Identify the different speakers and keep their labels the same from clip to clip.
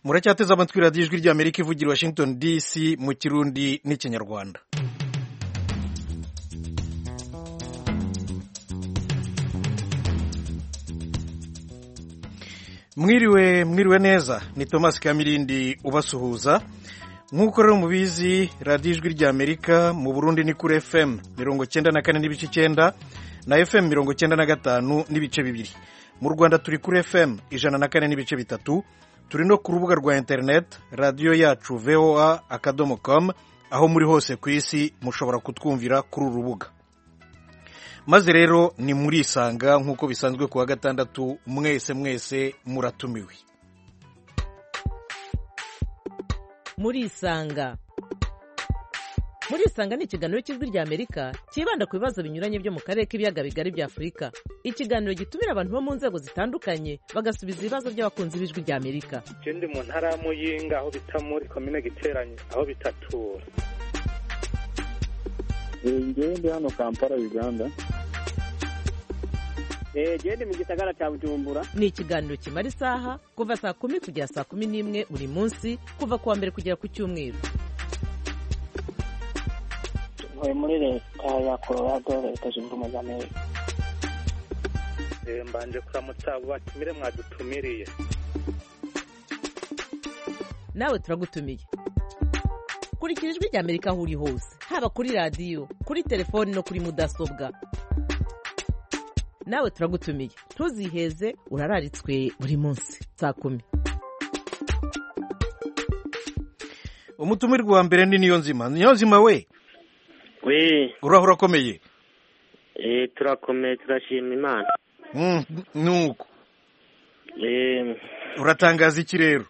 Speaker 1: muracyateze amatwi radiyo ijwi ry'Amerika ivugira i Washington DC mu Kirundi n'Ikinyarwanda. Mwiriwe neza, ni Thomas Kamirindi ubasuhuza. Nk'uko rero mubizi, radiyo ijwi ry'Amerika mu Burundi ni kuri FM 94 n'ibice 9 na FM 95 n'ibice 2. Mu Rwanda turi kuri FM 104 n'ibice 3. Turi no ku rubuga rwa internet radio yacu voa.com, aho muri hose ku isi mushobora kutwumvira kuri uru rubuga. Maze rero ni muri Isanga nk'uko bisanzwe kuwa gatandatu, mwese muratumiwe.
Speaker 2: Muri Isanga ni ikiganiro cy'ijwi ry'Amerika kibanda ku bibazo binyuranye byo mu karere k'ibiyaga bigari bya Afurika. Ikiganiro gitumira abantu bo mu nzego zitandukanye bagasubiza ibibazo by'abakunzi b'ijwi ry'Amerika.
Speaker 3: Ndi mu ntara ya Muyinga aho bita muri komine Giteranye aho bitatura.
Speaker 4: Ndi hano Kampala, Uganda.
Speaker 5: Ndi mu gisagara cya Bujumbura.
Speaker 2: Ni ikiganiro kimara isaha kuva saa 10 kugera saa 11 buri munsi, kuva kuwa mbere kugera ku cyumweru.
Speaker 5: Muri leta ya Colorado, leta zunze ubumwe za Amerika.
Speaker 3: Mbanje kuramutsa abo batumire mwadutumiriye.
Speaker 2: Nawe turagutumiye. Kurikira ijwi ry'Amerika aho uri hose, haba kuri radio, kuri telefoni no kuri mudasobwa. Nawe turagutumiye, ntuziheze, urararitswe buri munsi saa 10.
Speaker 1: Umutumirwa wa mbere ni Niyonzima we. Urahura komeye.
Speaker 6: Turakomeye, turashima Imana.
Speaker 1: Nuko. Uratangaza iki rero?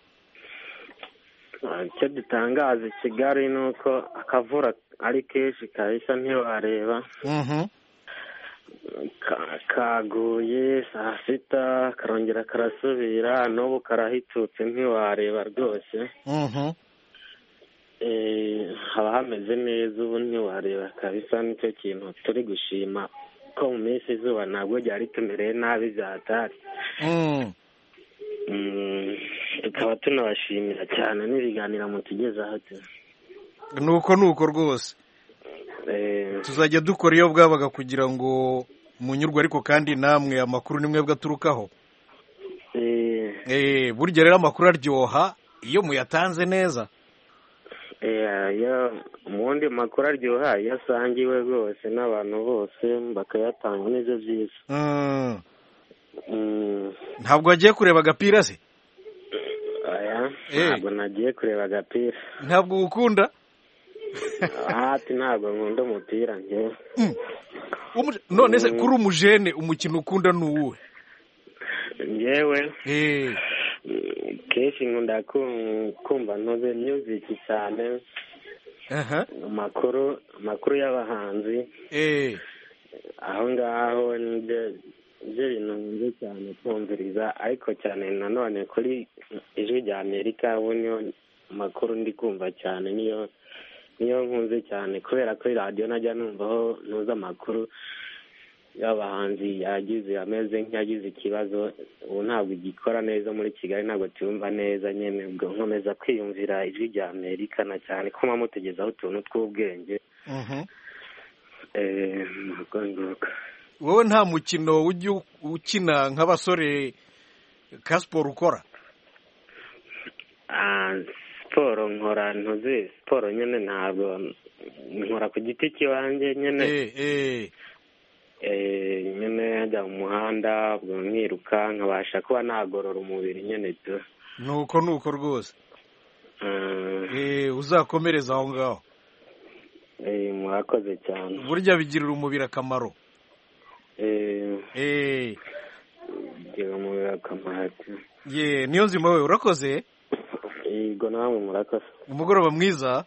Speaker 6: Icyo dutangaza i Kigali nuko akavura ari kenshi kahise ntiwareba. Kaguye saa 6 karongera karasubira, n'ubu karahitutse ntiwareba rwose. Haba hameze neza ubu ntiwareba kabisa. Nicyo kintu turi gushima ko mu minsi izuba ntabwo ryari tumereye nabi byatari. Tukaba tunabashimira cyane n'ibiganiro mutugezaho.
Speaker 1: Nuko rwose. Tuzajya dukora iyo bwabaga kugira ngo munyurwe, ariko kandi namwe amakuru nimwe bwaturukaho. Burya rero amakuru aryoha iyo muyatanze neza.
Speaker 6: Umundi makuru aryoha iyo asangiwe rwose n'abantu bose bakayatanga neza byiza.
Speaker 1: Ntabwo wagiye kureba agapira se?
Speaker 6: Ntabwo nagiye kureba agapira.
Speaker 1: Ntabwo ukunda?
Speaker 6: Ntabwo nkunda umupira njyewe.
Speaker 1: None se kuri umujene umukino ukunda ni uwuhe?
Speaker 6: Njyewe kenshi nkunda kumva ntuze music cyane. Amakuru y'abahanzi. Aho ngaho nibyo bintu nkunze cyane kumviriza, ariko cyane nanone kuri ijwi ry'Amerika ubu niyo amakuru ndi kumva cyane, niyo nkunze cyane, kubera ko radio najya numvaho ntuza amakuru y'abahanzi yagize ameze nk'yagize ikibazo. Ubu ntabwo igikora neza muri Kigali, ntabwo tuyumva neza nyene. Ubwo nkomeza kwiyumvira ijwi ry'Amerika na cyane ko mutegezaho utuntu tw'ubwenge.
Speaker 1: Wowe nta mukino ujya ukina nk'abasore ka siporo ukora?
Speaker 6: Siporo nkora ntuzi siporo nyene, ntabwo nkora ku giti kiwanjye nyene. Nyene njya mu muhanda nkiruka nkabasha kuba nagorora umubiri nyene tu.
Speaker 1: Nuko rwose. Uzakomereza aho ngaho.
Speaker 6: Murakoze cyane.
Speaker 1: Burya bigirira umubiri akamaro.
Speaker 6: Bigira umubiri akamaro.
Speaker 1: Niyonzima we urakoze?
Speaker 6: Yego namwe murakoze.
Speaker 1: Umugoroba mwiza.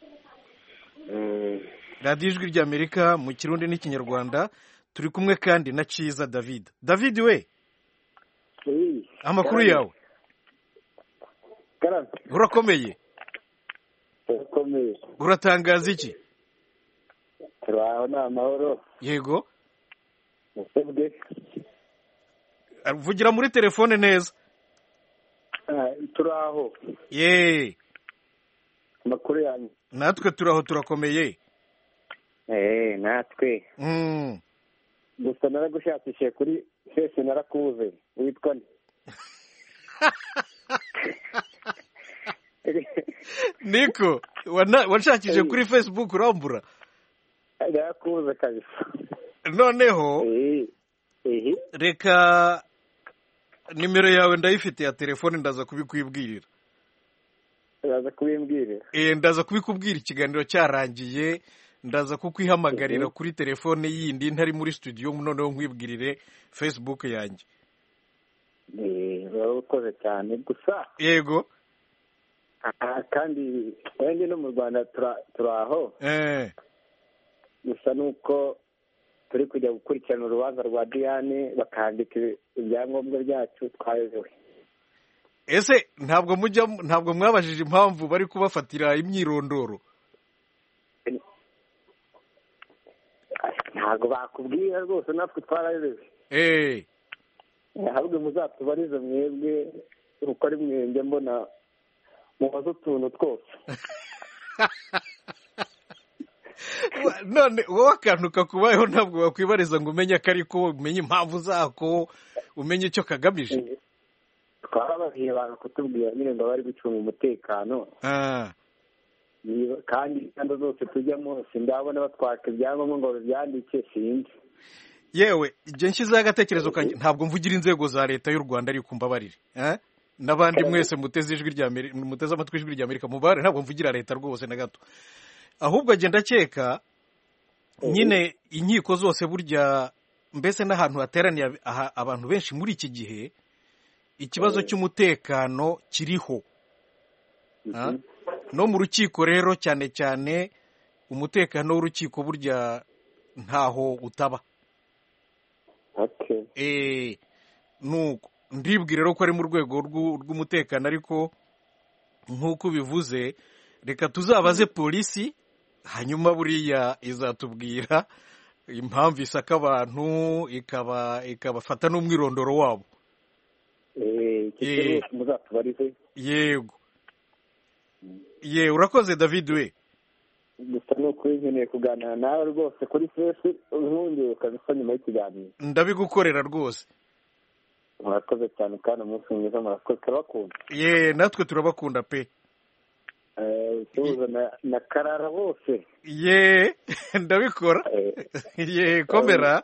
Speaker 1: Radiyo ijwi ry'Amerika mu Kirundi n'Ikinyarwanda. Turi kumwe kandi na Ciza David. David we. Amakuru yawe? Urakomeye? Uratangaza iki?
Speaker 4: Turaho na amahoro.
Speaker 1: Yego. Vugira muri telefone neza.
Speaker 4: turaho.
Speaker 1: Ye.
Speaker 4: Makuru yanyu.
Speaker 1: Natwe turaho turakomeye.
Speaker 4: Natwe. Gusa naragushakishije kuri face narakubuze. Witwa nde?
Speaker 1: Niko, wanshakije kuri Facebook urambura?
Speaker 4: Narakubuze kabisa.
Speaker 1: Noneho reka nimero yawe ndayifite ya telefone ndaza kubikwibwirira.
Speaker 4: Ndaza kubimbwirira.
Speaker 1: Ndaza kubikubwira ikiganiro cyarangiye, ndaza kukwihamagarira kuri telefone yindi ntari muri studio noneho nkwibwirire Facebook yanjye.
Speaker 4: Urakoze cyane gusa.
Speaker 1: Yego.
Speaker 4: Kandi wende no mu Rwanda turaho. Gusa nuko turi kujya gukurikirana urubanza rwa Diane bakandika ibyangombwa byacu twayobewe.
Speaker 1: Ese ntabwo mwabajije impamvu bari kubafatira imyirondoro?
Speaker 4: Ntabwo bakubwira rwose natwe twarayobewe. Ahubwo muzatubarize mwebwe uko ari mwenge mbona mubaze utuntu twose.
Speaker 1: None wowe akantu kakubayeho ntabwo wakwibariza ngo umenye ko ariko umenye impamvu zako umenye icyo kagamije?
Speaker 4: Twarabahiye abantu kutubwira nyine ngo bari gucunga umutekano. Kandi inganda zose tujyamo sindabona batwaka ibyangombwa ngo babyandike sinzi.
Speaker 1: Yewe igihe nshyizeho agatekerezo kanjye ntabwo mvugira inzego za leta y'u Rwanda ariko mbabarire. N'abandi mwese muteze amatwi ijwi rya Amerika mubare ntabwo mvugira leta rwose na gato. Ahubwo agenda akeka nyine inkiko zose burya mbese n'ahantu hateraniye abantu benshi muri iki gihe ikibazo cy'umutekano kiriho. No mu rukiko rero cyane cyane umutekano w'urukiko burya ntaho utaba. Nuko ndibwira rero ko ari mu rwego rw'umutekano ariko nk'uko bivuze reka tuzabaze polisi hanyuma buriya izatubwira impamvu isaka abantu ikabafata n'umwirondoro wabo. Yego. Urakoze David we.
Speaker 4: Gusa nuko nkeneye kuganira nawe rwose kuri face ubundi ukabisa nyuma y'ikiganiro.
Speaker 1: Ndabigukorera rwose.
Speaker 4: Murakoze cyane kandi umunsi mwiza murakoze turabakunda.
Speaker 1: Natwe turabakunda pe.
Speaker 4: Tuza na Karara bose.
Speaker 1: Ndabikora. Komera.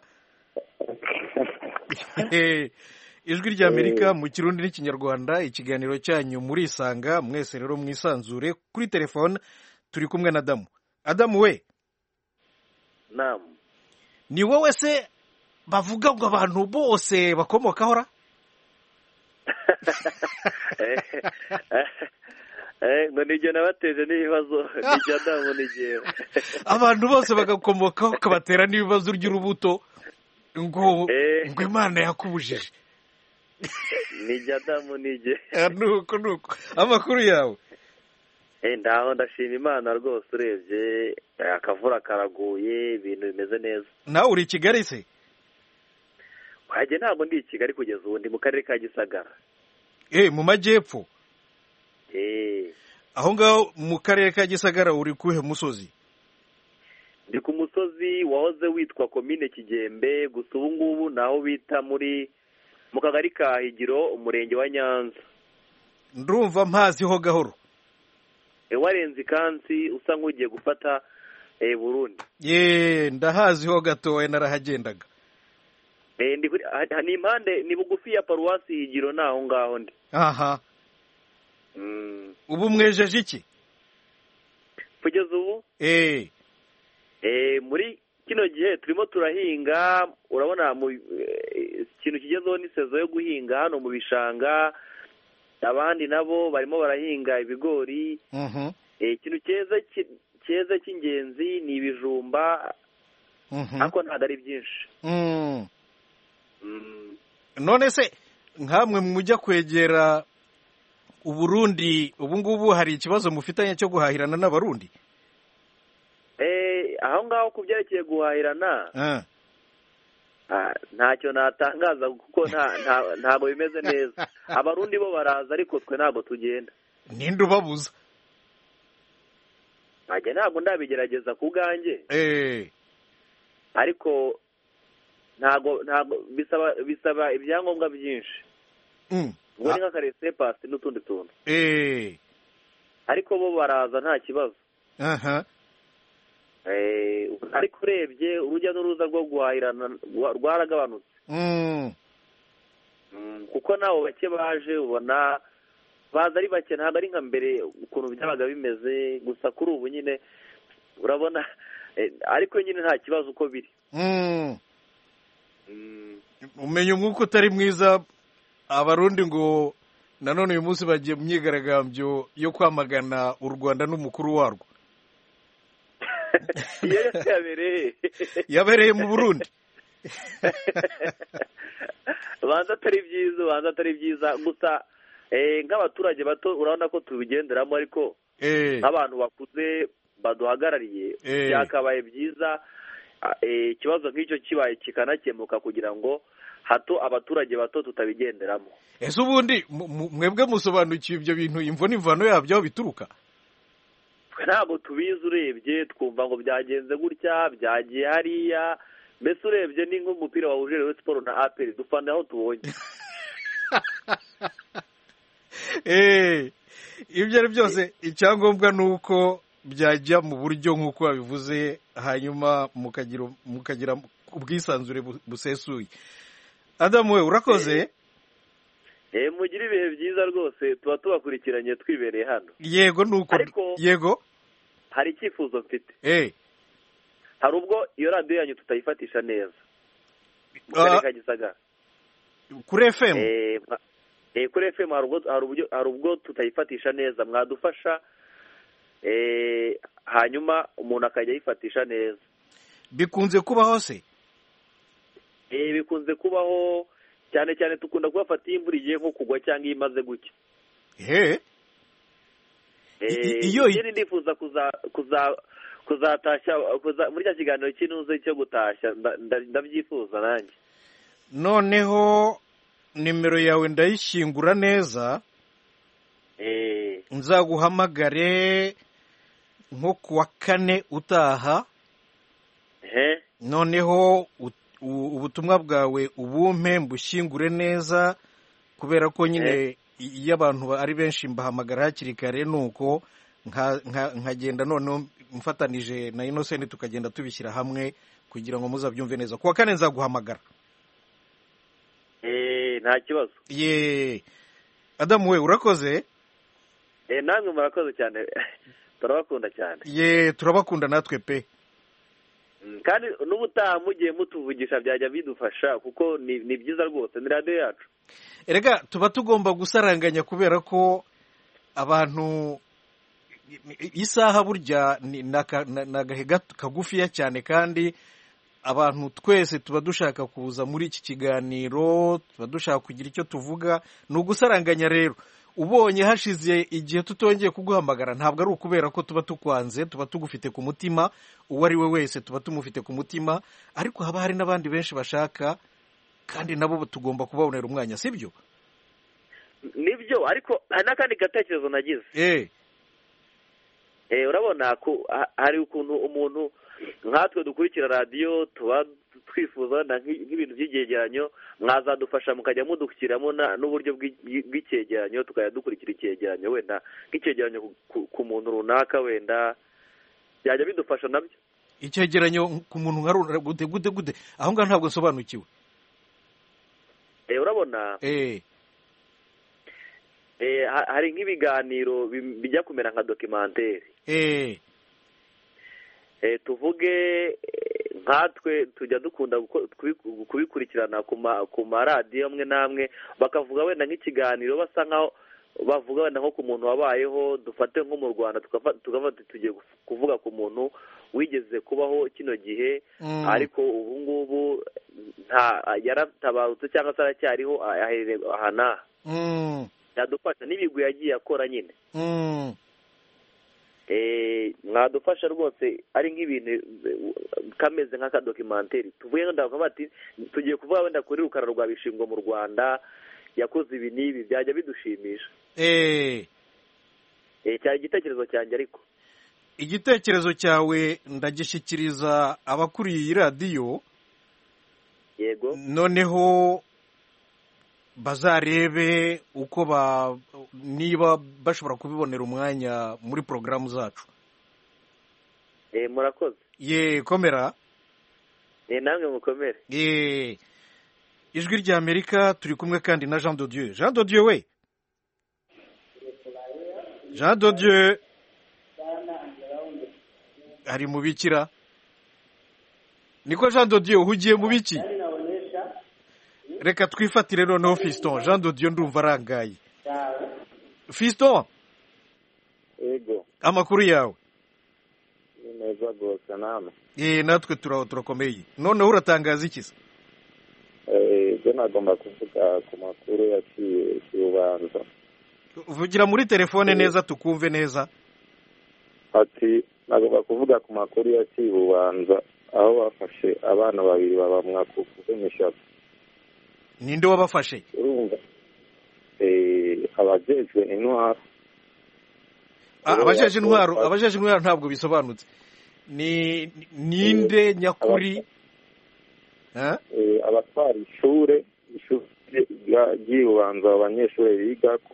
Speaker 1: Ijwi rya Amerika mu Kirundi n'Ikinyarwanda, ikiganiro cyanyu muri Isanga, mwese rero mwisanzure. Kuri telefone turi kumwe na Adamu. Adamu we.
Speaker 7: Naam.
Speaker 1: Ni wowe se bavuga ngo abantu bose bakomokaho ra?
Speaker 7: Ngo nijye nabateje n'ibibazo nijye Adamu nijye.
Speaker 1: Abantu bose bagakomokaho kabatera n'ibibazo ry'urubuto ngo Imana yakubujije.
Speaker 7: Nijye Adamu nijye.
Speaker 1: Nuko amakuru yawe.
Speaker 7: Ndaho ndashima Imana rwose urebye akavura karaguye ibintu bimeze neza.
Speaker 1: Nawe uri Kigali se?
Speaker 7: Wajye ntabwo ndi Kigali kugeza ubu ndi mu karere ka Gisagara.
Speaker 1: Mu majyepfo. Aho ngaho mu karere ka Gisagara uri kuhe musozi?
Speaker 7: Ndi ku musozi wahoze witwa komine Kigembe gusa ubu ngubu naho bita mu kagari ka Higiro umurenge wa Nyanza.
Speaker 1: Ndumva mpaziho gahoro.
Speaker 7: Warenze ikansi usa nk'ugiye gufata Burundi.
Speaker 1: Ndahaziho gatoya narahagendaga.
Speaker 7: Ni impande ni bugufi ya paruwasi Higiro naho ngaho ndi.
Speaker 1: Aha. Ubu mwejeje iki?
Speaker 7: Kugeza ubu? Muri kino gihe turimo turahinga, urabona ikintu kigezeho ni sezo yo guhinga hano mu bishanga, abandi nabo barimo barahinga ibigori. Ikintu cyeza cy'ingenzi ni ibijumba, ariko ntabwo ari byinshi.
Speaker 1: None se nkamwe mujya kwegera Uburundi ubu ngubu hari ikibazo mufitanye cyo guhahirana n'Abarundi?
Speaker 7: Aho ngaho ku byerekeye guhahirana ntacyo natangaza kuko ntabwo bimeze neza. Abarundi bo baraza ariko twe ntabwo tugenda.
Speaker 1: Ninde ubabuza?
Speaker 7: Najye ntabwo ndabigerageza ku bwanjye, ariko ntabwo bisaba ibyangombwa byinshi, ubwo ni nk'akarese pasi n'utundi tuntu, ariko bo baraza nta kibazo. Ariko urebye urujya n'uruza rwo guhahirana rwaragabanutse, kuko nabo bake baje ubona baza ari bake, ntabwo ari nka mbere ukuntu byabaga bimeze. Gusa kuri ubu nyine urabona, ariko nyine nta kibazo uko biri.
Speaker 1: Umenya umwuka utari mwiza. Abarundi ngo nanone uyu munsi bagiye mu myigaragambyo yo kwamagana u Rwanda n'umukuru warwo. Yabereye mu Burundi.
Speaker 7: Banza atari byiza gusa nk'abaturage bato urabona ko tubigenderamo, ariko nk'abantu bakuze baduhagarariye byakabaye byiza ikibazo nk'icyo kibaye kikanakemuka, kugira ngo hato abaturage bato tutabigenderamo.
Speaker 1: Ese ubundi mwebwe musobanukiwe ibyo bintu, imvo n'imvano yabyo aho bituruka?
Speaker 7: Ntabwo tubizi, urebye twumva ngo byagenze gutya, byagiye hariya. Mbese urebye ni nk'umupira wahuje Rayon Sports na APR, dufana aho tubonye.
Speaker 1: Ibyo ari byose icyangombwa ni uko byajya mu buryo nk'uko babivuze, hanyuma mukagira ubwisanzure busesuye. Adamu we urakoze.
Speaker 7: Mugire ibihe byiza rwose, tuba tubakurikiranye twibereye hano.
Speaker 1: Yego nuko. Yego.
Speaker 7: Hari icyifuzo mfite. Hari ubwo iyo radiyo yanyu tutayifatisha neza mu karere ka Gisagara
Speaker 1: kuri FM.
Speaker 7: Kuri FM hari ubwo tutayifatisha neza, mwadufasha hanyuma umuntu akajya ayifatisha neza.
Speaker 1: Bikunze kubaho se?
Speaker 7: Bikunze kubaho cyane cyane, tukunda kubafata iyo imvura igiye nko kugwa cyangwa iyo imaze gucya. Iyo ndifuza kuzatashya muri cya kiganiro cy'inuze cyo gutashya, ndabyifuza nanjye.
Speaker 1: Noneho nimero yawe ndayishyingura neza, nzaguhamagare nko kuwa 4 utaha. Noneho ubutumwa bwawe ubumpe mbushyingure neza, kubera ko nyine iyo abantu ari benshi mbahamagara hakiri kare, nuko nkagenda noneho mfatanije na Innocent tukagenda tubishyira hamwe kugira ngo muzabyumve neza. Kuwa 4 nzaguhamagara.
Speaker 7: Nta kibazo.
Speaker 1: Adamu we urakoze.
Speaker 7: Namwe murakoze cyane, turabakunda cyane.
Speaker 1: Turabakunda natwe pe.
Speaker 7: Kandi n'ubutaha mugiye mutuvugisha byajya bidufasha, kuko ni byiza rwose, ni radiyo yacu.
Speaker 1: Erega tuba tugomba gusaranganya, kubera ko abantu isaha burya ni agahe kagufiya cyane, kandi abantu twese tuba dushaka kuza muri iki kiganiro, tuba dushaka kugira icyo tuvuga. Ni ugusaranganya rero. Ubonye hashize igihe tutongeye kuguhamagara, ntabwo ari ukubera ko tuba tukwanze, tuba tugufite ku mutima. Uwo ari we wese tuba tumufite ku mutima, ariko haba hari n'abandi benshi bashaka, kandi nabo tugomba kubabonera umwanya, sibyo?
Speaker 7: Nibyo, ariko hari n'akandi gatekerezo nagize. Urabona ko hari ukuntu umuntu nkatwe dukurikira radiyo tuba twifuza nk'ibintu by'icyegeranyo, mwazadufasha mukajya mudushyiramo n'uburyo bw'icyegeranyo, tukajya dukurikira icyegeranyo, wenda nk'icyegeranyo ku muntu runaka, wenda byajya bidufasha nabyo.
Speaker 1: Icyegeranyo ku muntu nka runaka gute? Aho ngaho ntabwo nsobanukiwe.
Speaker 7: Urabona hari nk'ibiganiro bijya kumera nka dokimenteri. Tuvuge nkatwe tujya dukunda kubikurikirana ku maradiyo amwe n'amwe, bakavuga wenda nk'ikiganiro basa nkaho bavuga wenda nko ku muntu wabayeho. Dufate nko mu Rwanda tugafata tugiye kuvuga ku muntu wigeze kubaho kino gihe, ariko ubu ngubu yaratabarutse cyangwa se aracyariho, aherereye aha n'aha. Yadufasha n'ibigwi yagiye akora nyine. mwadufasha rwose ari nk'ibintu kameze nk'akadokimenteri tuvuye ngo ndavuga bati tugiye kuvuga wenda kuri Rukara rwa Bishingwe mu Rwanda yakoze ibi n'ibi byajya bidushimisha. Cyari igitekerezo cyanjye, ariko
Speaker 1: igitekerezo cyawe ndagishyikiriza abakuriye iyi radiyo.
Speaker 7: Yego,
Speaker 1: noneho bazarebe uko niba bashobora kubibonera umwanya muri porogaramu zacu.
Speaker 7: murakoze.
Speaker 1: Komera.
Speaker 7: Namwe mukomere.
Speaker 1: Ijwi rya Amerika turi kumwe kandi na Jean de Dieu. Jean de Dieu we. Jean de Dieu ari mu bikira. Niko Jean de Dieu uhugiye mu biki? Reka twifatire noneho Fiston. Jean de Dieu ndumva arangaye. Fiston.
Speaker 6: Yego.
Speaker 1: Amakuru yawe?
Speaker 6: Ni meza rwose namwe.
Speaker 1: Natwe turakomeye. Noneho uratangaza iki se?
Speaker 6: Ibyo nagomba kuvuga ku makuru yaciye Ubanza.
Speaker 1: Vugira muri telefone neza tukumve neza.
Speaker 6: Ati nagomba kuvuga ku makuru yaciye Ubanza aho bafashe abana babiri babamwa kuvumisha.
Speaker 1: Ninde wabafashe?
Speaker 6: Urumva abajejwe intwaro.
Speaker 1: Abajeje intwaro ntabwo bisobanutse. Ninde nyakuri?
Speaker 6: Abatwara ishure ry'Ubanza abanyeshure bigako.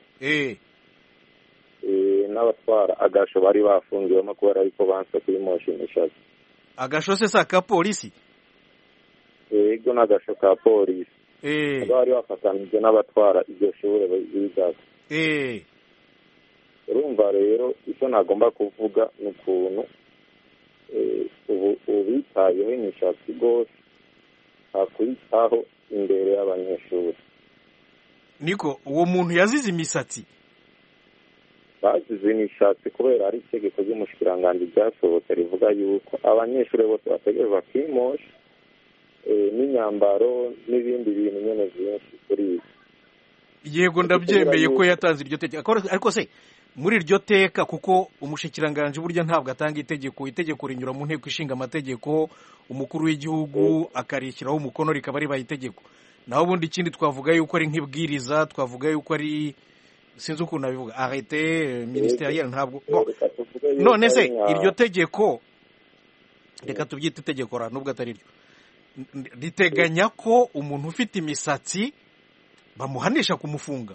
Speaker 6: N'abatwara agasho bari bafungiwemo kubera ariko banse kuri moshimisha.
Speaker 1: Agasho se saka polisi?
Speaker 6: Yego, n'agasho ka polisi. Bari bafatanije n'abatwara iryo shure bigako. Urumva rero icyo nagomba kuvuga ni ukuntu ubu bitayeho imishatsi rwose hakwitaho imbere y'abanyeshuri.
Speaker 1: Niko uwo muntu yazize imisatsi?
Speaker 6: Bazize imishatsi kubera ari itegeko ry'umushikiranganji ryasohotse rivuga yuko abanyeshuri bose bategerezwa kwimosha n'imyambaro n'ibindi bintu nyene byinshi kuri ibi.
Speaker 1: Yego, ndabyemeye ko yatanze iryo tegeko, ariko se muri iryo teka, kuko umushikiranganji burya ntabwo atanga itegeko rinyura mu nteko ishinga amategeko, umukuru w'igihugu akarishyiraho umukono rikaba ribaye itegeko. Naho ubundi ikindi twavuga yuko ari nk'ibwiriza, twavuga yuko ari sinzi ukuntu abivuga arrêté ministériel, ntabwo none se iryo tegeko, reka tubyite itegeko nubwo atari ryo, riteganya ko umuntu ufite imisatsi bamuhanisha kumufunga.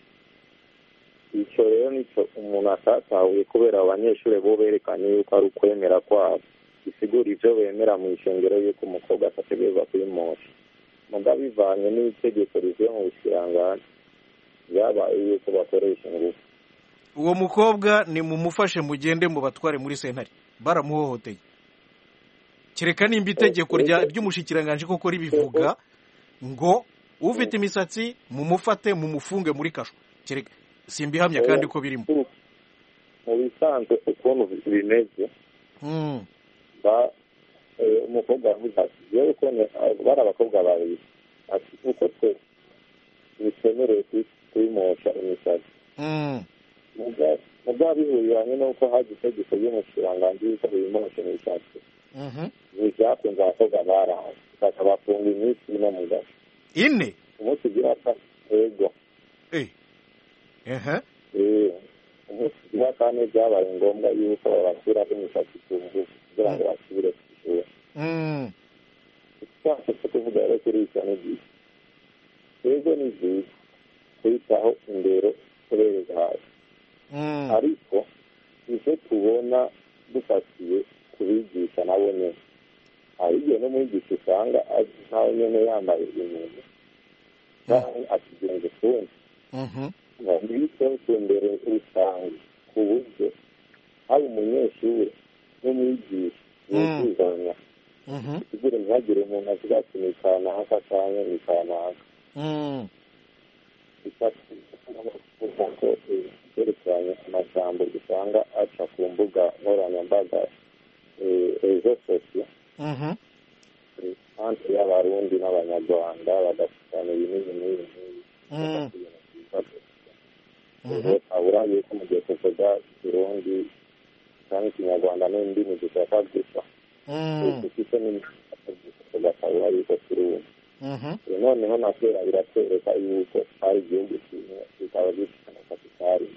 Speaker 6: Icyo rero nicyo umuntu atatahuye kubera abanyeshuri bo berekanye yuko ari ukwemera kwabo, bisigura ibyo bemera mu ishengero yuko umukobwa atategerezwa kwimosha. Mugabo bivanye n'itegeko rivuye mu bushikiranganji byabaye yuko bakoresha ingufu.
Speaker 1: Uwo mukobwa ni mumufashe mugende mu batware muri sentare, baramuhohoteye. Kereka nimba itegeko ry'umushikiranganji koko ribivuga ngo ufite imisatsi mumufate mumufunge muri kasho. Kereka simbihamya kandi ko birimo.
Speaker 6: Mu bisanzwe ukuntu bimeze, umukobwa avuga ati yewe ko bari abakobwa babiri, ati uko twe bitemerewe kwimosha imisatsi. Mugabo bihuriranye n'uko haje itegeko ry'umushikiranganji yuko bimosha imisatsi. Ntibyakunze abakobwa barahawe bakabafunga iminsi ine mu gasho.
Speaker 1: Ine?
Speaker 6: Umunsi ugira kane. Yego. Umunsi ugira kane byabaye ngombwa yuko babashyiraho imisatsi ku ngufu kugira ngo basubire ku ishuri. Icyo cyo kuvuga rero kuri icyo ni byiza. Yego, ni byiza kwitaho indero kubereza hasi. Ariko icyo tubona dufatiye kubigisha nabo nyine, hari igihe n'umwigisha usanga nawe nyine yambaye ibintu cyangwa akigenza ukundi. Ntibitse imbere rusange ku buryo haba umunyeshuri n'umwigisha yuzuzanya, kugira ntihagire umuntu avuga ati ni kanaka cyangwa ni kanaka. Byerekeranye amajambo usanga aca ku mbuga nkoranyambaga, rezo sosiyo, hanze y'abarundi n'abanyarwanda bagafitana ibinini n'ibi. Habura yuko mu gihe tuvuga Burundi
Speaker 8: n'indimi zishaka gusa dufite tugasaba yuko turumva noneho na kera biratwereka yuko ari igihugu kimwe bikaba bifite na kapitali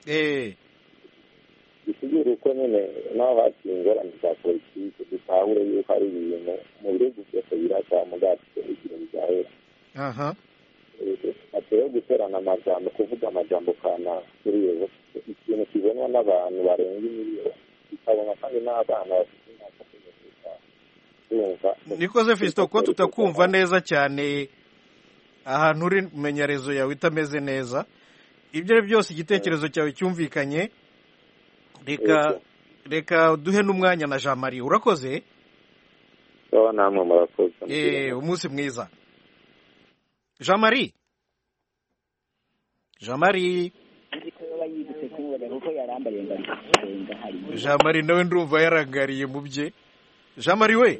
Speaker 8: bisigura uko nyine naho haciye ingorane za politiki dutahure yuko ari ibintu mu bihugu byose birasa mugati igihe bizahera ateye guterana amajambo kuvuga amajambo kana kuri yewe ikintu kibonwa n'abantu barenga miliyoni bikabona kandi n'abana bafite imyaka
Speaker 1: nikoze Fiston ko tutakumva neza cyane ahantu uri menyarezo yawe itameze neza ibyo ari byose igitekerezo cyawe cyumvikanye reka duhe n'umwanya na Jean Marie urakoze
Speaker 8: namwe murakoze
Speaker 1: umunsi mwiza Jean Marie Jean Marie nawe ndumva yarangariye mu bye Jean Marie we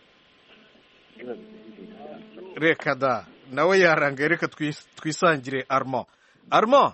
Speaker 1: reka da nawe yarangaye reka twisangire Armand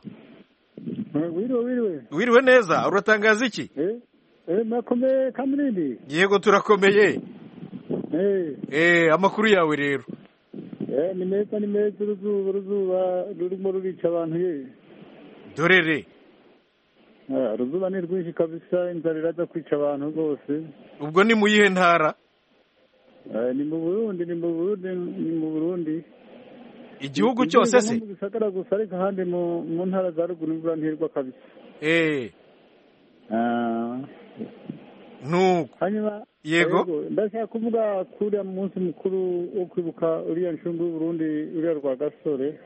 Speaker 1: wiriwe neza uratangaza iki
Speaker 9: nakomeye Kamirindi
Speaker 1: yego turakomeye amakuru yawe rero
Speaker 9: ni meza uruzuba rurimo rurica abantu ye
Speaker 1: dorere
Speaker 9: uruzuba ni rwinshi kabisa inzara iraza kwica abantu rwose
Speaker 1: ubwo ni mu yihe ntara
Speaker 9: ni mu Burundi
Speaker 1: igihugu cyose se
Speaker 9: mu gisagara gusa ariko ahandi mu ntara za ruguru imvura ntirwa kabisa hanyuma
Speaker 1: yego
Speaker 9: ndashaka kuvuga kuri munsi mukuru wo kwibuka uriya nshungu y'Uburundi uriya rwa gasore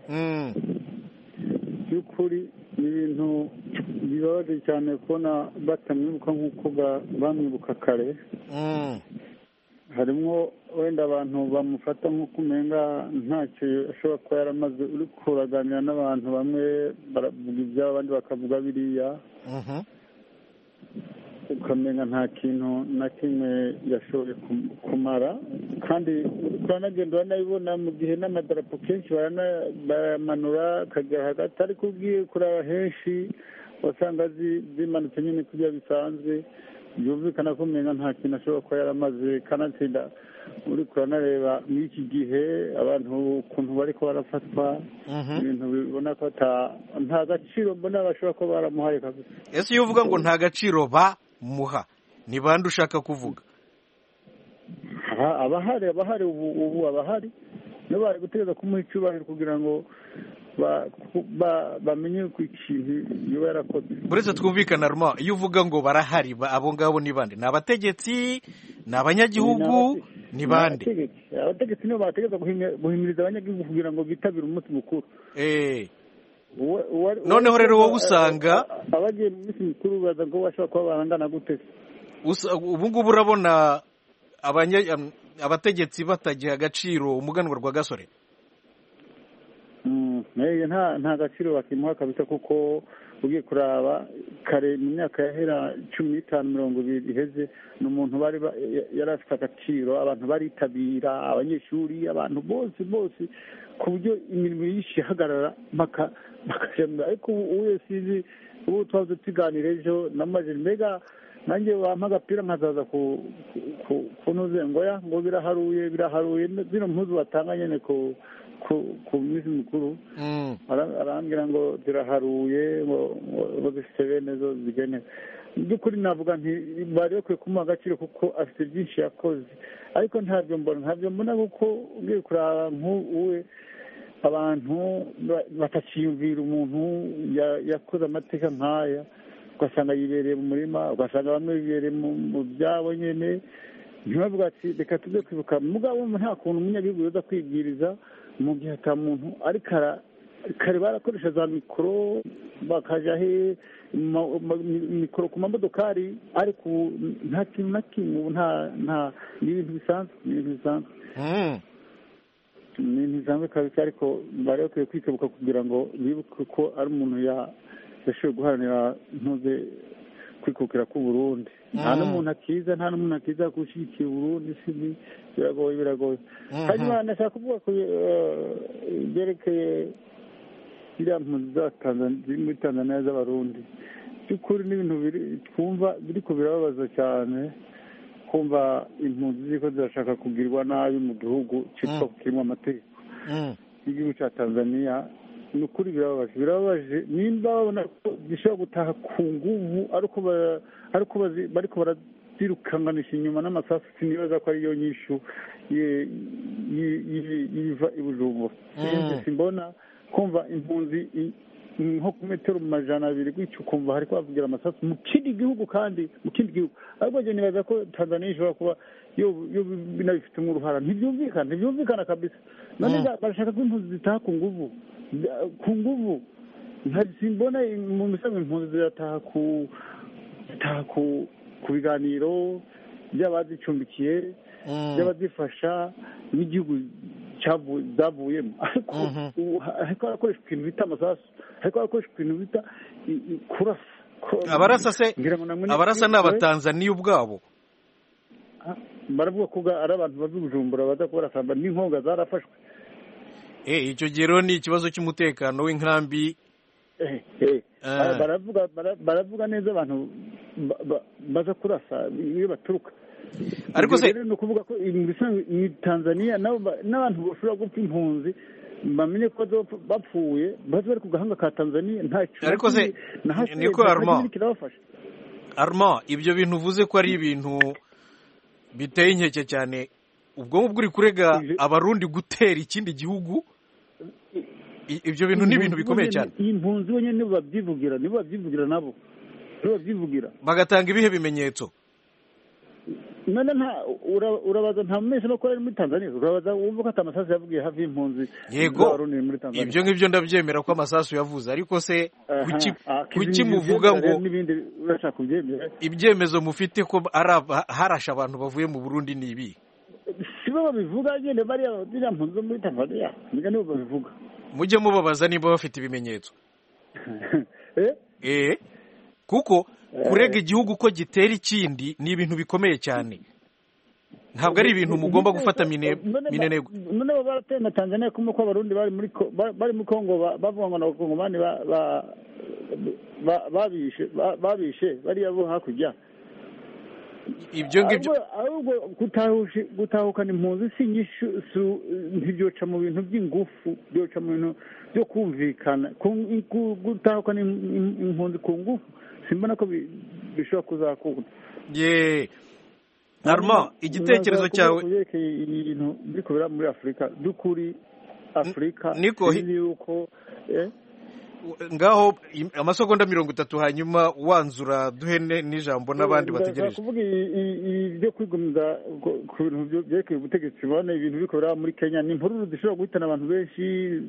Speaker 9: by'ukuri ni ibintu bibabaje cyane kubona batamwibuka nk'uko bamwibuka kare harimo wenda abantu bamufata nk'uko umenga ntacyo ashobora kuba yaramaze uri kuraganira n'abantu bamwe baravuga ibyabo abandi bakavuga biriya ukamenga nta kintu na kimwe yashoboye kumara kandi turanagenda uranabibona mu gihe n'amadarapo kenshi barayamanura akagera hagati ariko ugiye kuraba henshi wasanga zimanutse nyine kurya bisanzwe byumvikana ko umenga nta kintu ashobora kuba yaramaze kanatsinda uri kuranareba muri iki gihe abantu ukuntu bari ko barafatwa ibintu bibona ko nta gaciro mbona bashobora kuba baramuhaye kabisa
Speaker 1: ese iyo uvuga ngo nta gaciro muha ni bande ushaka kuvuga
Speaker 9: abahari ubu abahari nibo bari gutegereza kumuha icyubahiro kugira ngo bamenye ko ikintu niba yarakoze
Speaker 1: uretse twumvikana Armand iyo uvuga ngo barahari abo ngabo ni bande ni abategetsi ni abanyagihugu ni bande
Speaker 9: abategetsi nibo bategereza guhimiriza abanyagihugu kugira ngo bitabire umunsi mukuru
Speaker 1: noneho rero wowe usanga
Speaker 9: abagiye mu minsi mikuru baza ngo bashobora kuba barangana gute
Speaker 1: ubu ngubu urabona abategetsi batagiha agaciro umuganwa rwa gasore
Speaker 9: nta gaciro bakimuha kabisa kuko ugiye kuraba kare mu myaka yahera 15-20 iheze ni umuntu yari afite agaciro abantu baritabira abanyeshuri abantu bose ku buryo imirimo yinshi ihagarara bakajamira ariko ubu sinzi ubu twaze tuganira ejo n'amajeri mbega nanjye wampa agapira nkazaza kunoze ngo biraharuye zino mpuzu batanga nyine ku minsi mikuru arambwira ngo ziraharuye ngo zifite bene zo zigenewe mu by'ukuri navuga nti bari bakwiye kumuha agaciro kuko afite byinshi yakoze ariko ntabyo mbona kuko ugiye kuraba nk'uwe abantu batakiyumvira umuntu yakoze amateka nk'aya ugasanga yibereye mu murima ugasanga bamwe bibereye mu byabo nyine ntibavuga ati reka tujye kwibuka mugabo nta kuntu umunyagihugu yoza kwibwiriza mu gihe ata muntu ariko kare barakoresha za mikoro bakajya mikoro ku mamodokari ariko nta kintu na kimwe ubu ni ibintu bisanzwe ni ibintu bisanzwe kabisa ariko bari bakwiye kwikebuka kugira ngo bibuke ko ari umuntu yashoboye guharanira ntuze kwikukira k'uburundi nta n'umuntu akiza gushyigikira uburundi sibi biragoye hanyuma nashaka kuvuga ko byerekeye ziriya mpunzi ziri muri tanzania z'abarundi by'ukuri n'ibintu twumva biriko birababaza cyane kumva impunzi ziko zirashaka kugirwa nabi mu gihugu cyitwa kirimo amategeko igihugu cya Tanzania ni ukuri birababaje nimba babona ko gishobora gutaha ku nguvu ariko bariko barazirukanganisha inyuma n'amasasu sinibaza ko ariyo nyishu yiva i Bujumbura simbona kumva impunzi nko ku metero 200 gutyo kumva hariko bavugira amasasu mu kindi gihugu kandi mu kindi gihugu ariko je nibaza ko Tanzania ishobora kuba yo binabifitemo uruhara ntibyumvikana kabisa none barashaka ko impunzi zitaha ku nguvu simbona mu misango impunzi zirataha ku biganiro by'abazicumbikiye by'abazifasha n'igihugu zavuyemo ariko harakoreshwa ikintu bita amasasu ariko harakoreshwa ikintu bita kurasa
Speaker 1: abarasa ni abatanzaniya ubwabo
Speaker 9: baravuga ko ari abantu bava i Bujumbura baza kubarasamba n'inkonga zarafashwe
Speaker 1: icyo gihe rero ni ikibazo cy'umutekano w'inkambi
Speaker 9: baravuga neza abantu baza kurasa iyo baturuka
Speaker 1: ariko se
Speaker 9: ni ukuvuga ko ni Tanzania n'abantu bashobora gupfa impunzi bamenye ko bapfuye baza bari ku gahanga ka Tanzania ntacyo
Speaker 1: ariko se niko Armand ibyo bintu uvuze ko ari ibintu biteye inkeke cyane ubwo ngubwo uri kurega abarundi gutera ikindi gihugu ibyo bintu ni ibintu bikomeye cyane
Speaker 9: impunzi bonyine nibo babyivugira nabo
Speaker 1: bagatanga ibihe bimenyetso
Speaker 9: none urabaza nta mumesha no korera muri Tanzania urabaza wumva ko atamasasu yavugiye hafi y'impunzi
Speaker 1: yego ibyo ngibyo ndabyemera ko amasasu yavuze ariko se kuki muvuga ngo ibyemezo mufite ko harasha abantu bavuye mu Burundi ni ibi
Speaker 9: sibo babivuga nyine bariya mpunzi zo muri Tanzania nibo babivuga
Speaker 1: mujye mubabaza niba bafite ibimenyetso kuko kurega igihugu ko gitera ikindi ni ibintu bikomeye cyane ntabwo ari ibintu mugomba gufata minenegwe
Speaker 9: none barateye na Tanzania kuma ko abarundi bari muri Kongo bavuga ngo n'abakongomani babishe bariya bo hakurya
Speaker 1: ibyo ngibyo
Speaker 9: ahubwo gutahukana impunzi si nyishu ntibyoca mu bintu by'ingufu byoca mu bintu byo kumvikana gutahukana impunzi ku ngufu simbona ko bishobora kuzakunda
Speaker 1: Armand igitekerezo cyawe
Speaker 9: ibintu biri kubera muri Afurika by'ukuri Afurika yuko
Speaker 1: ngaho amasegonda 30 hanyuma wanzura duhene n'ijambo n'abandi bategereje
Speaker 9: kuvuga ibyo kwigumiza ku bintu byerekeye ubutegetsi bane ibintu bikorera muri Kenya ni impururu zishobora guhitana abantu benshi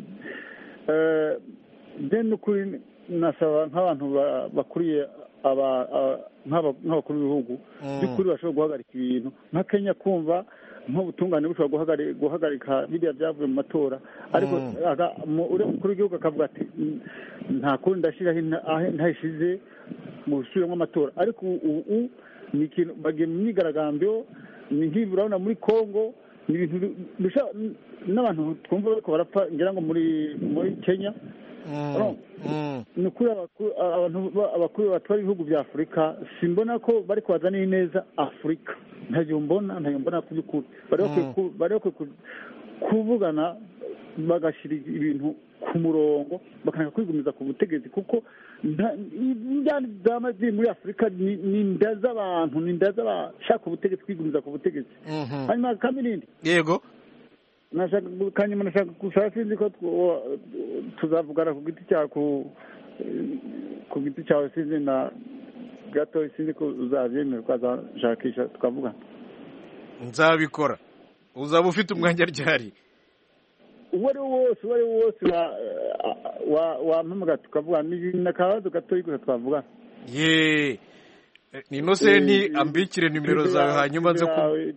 Speaker 9: n'ukuri nasaba nk'abantu bakuriye nk'abakuru b'ibihugu by'ukuri bashobora guhagarika ibintu nka Kenya kumva nk'ubutungane bushobora guhagarika biriya byavuye mu matora ariko umukuru w'igihugu akavuga ati nta kundi ndashyiraho ntashize mu gusubiramo amatora ariko ubu ni ikintu bagiye mu myigaragambyo ni nk'ibi urabona muri Congo ni ibintu n'abantu twumva bariko barapfa ngira ngo muri Kenya ni ukuri abakuru batwara ibihugu bya Afurika simbona ko bari kubazanira neza Afurika ntayo mbona ku by'ukuri bari bakwiye kuvugana bagashyira ibintu ku murongo bakanaka kwigumiza ku butegetsi kuko injyana ziri muri Afurika ni inda z'abantu ni inda z'abashaka ubutegetsi kwigumiza ku butegetsi hanyuma kamirindi
Speaker 1: yego
Speaker 9: kanyuma nashaka gushaka sinzi ko tuzavugana ku giti cyawe ku giti cyawe sinzi na gato sinzi ko uzabyemera ukazashakisha tukavugana
Speaker 1: nzabikora uzaba ufite umwanya ryari
Speaker 9: uwo ari wo wose wampamagara tukavugana ni akabazo gatoya gusa twavugana
Speaker 1: ni Innocent ambikire nimero zawe hanyuma nze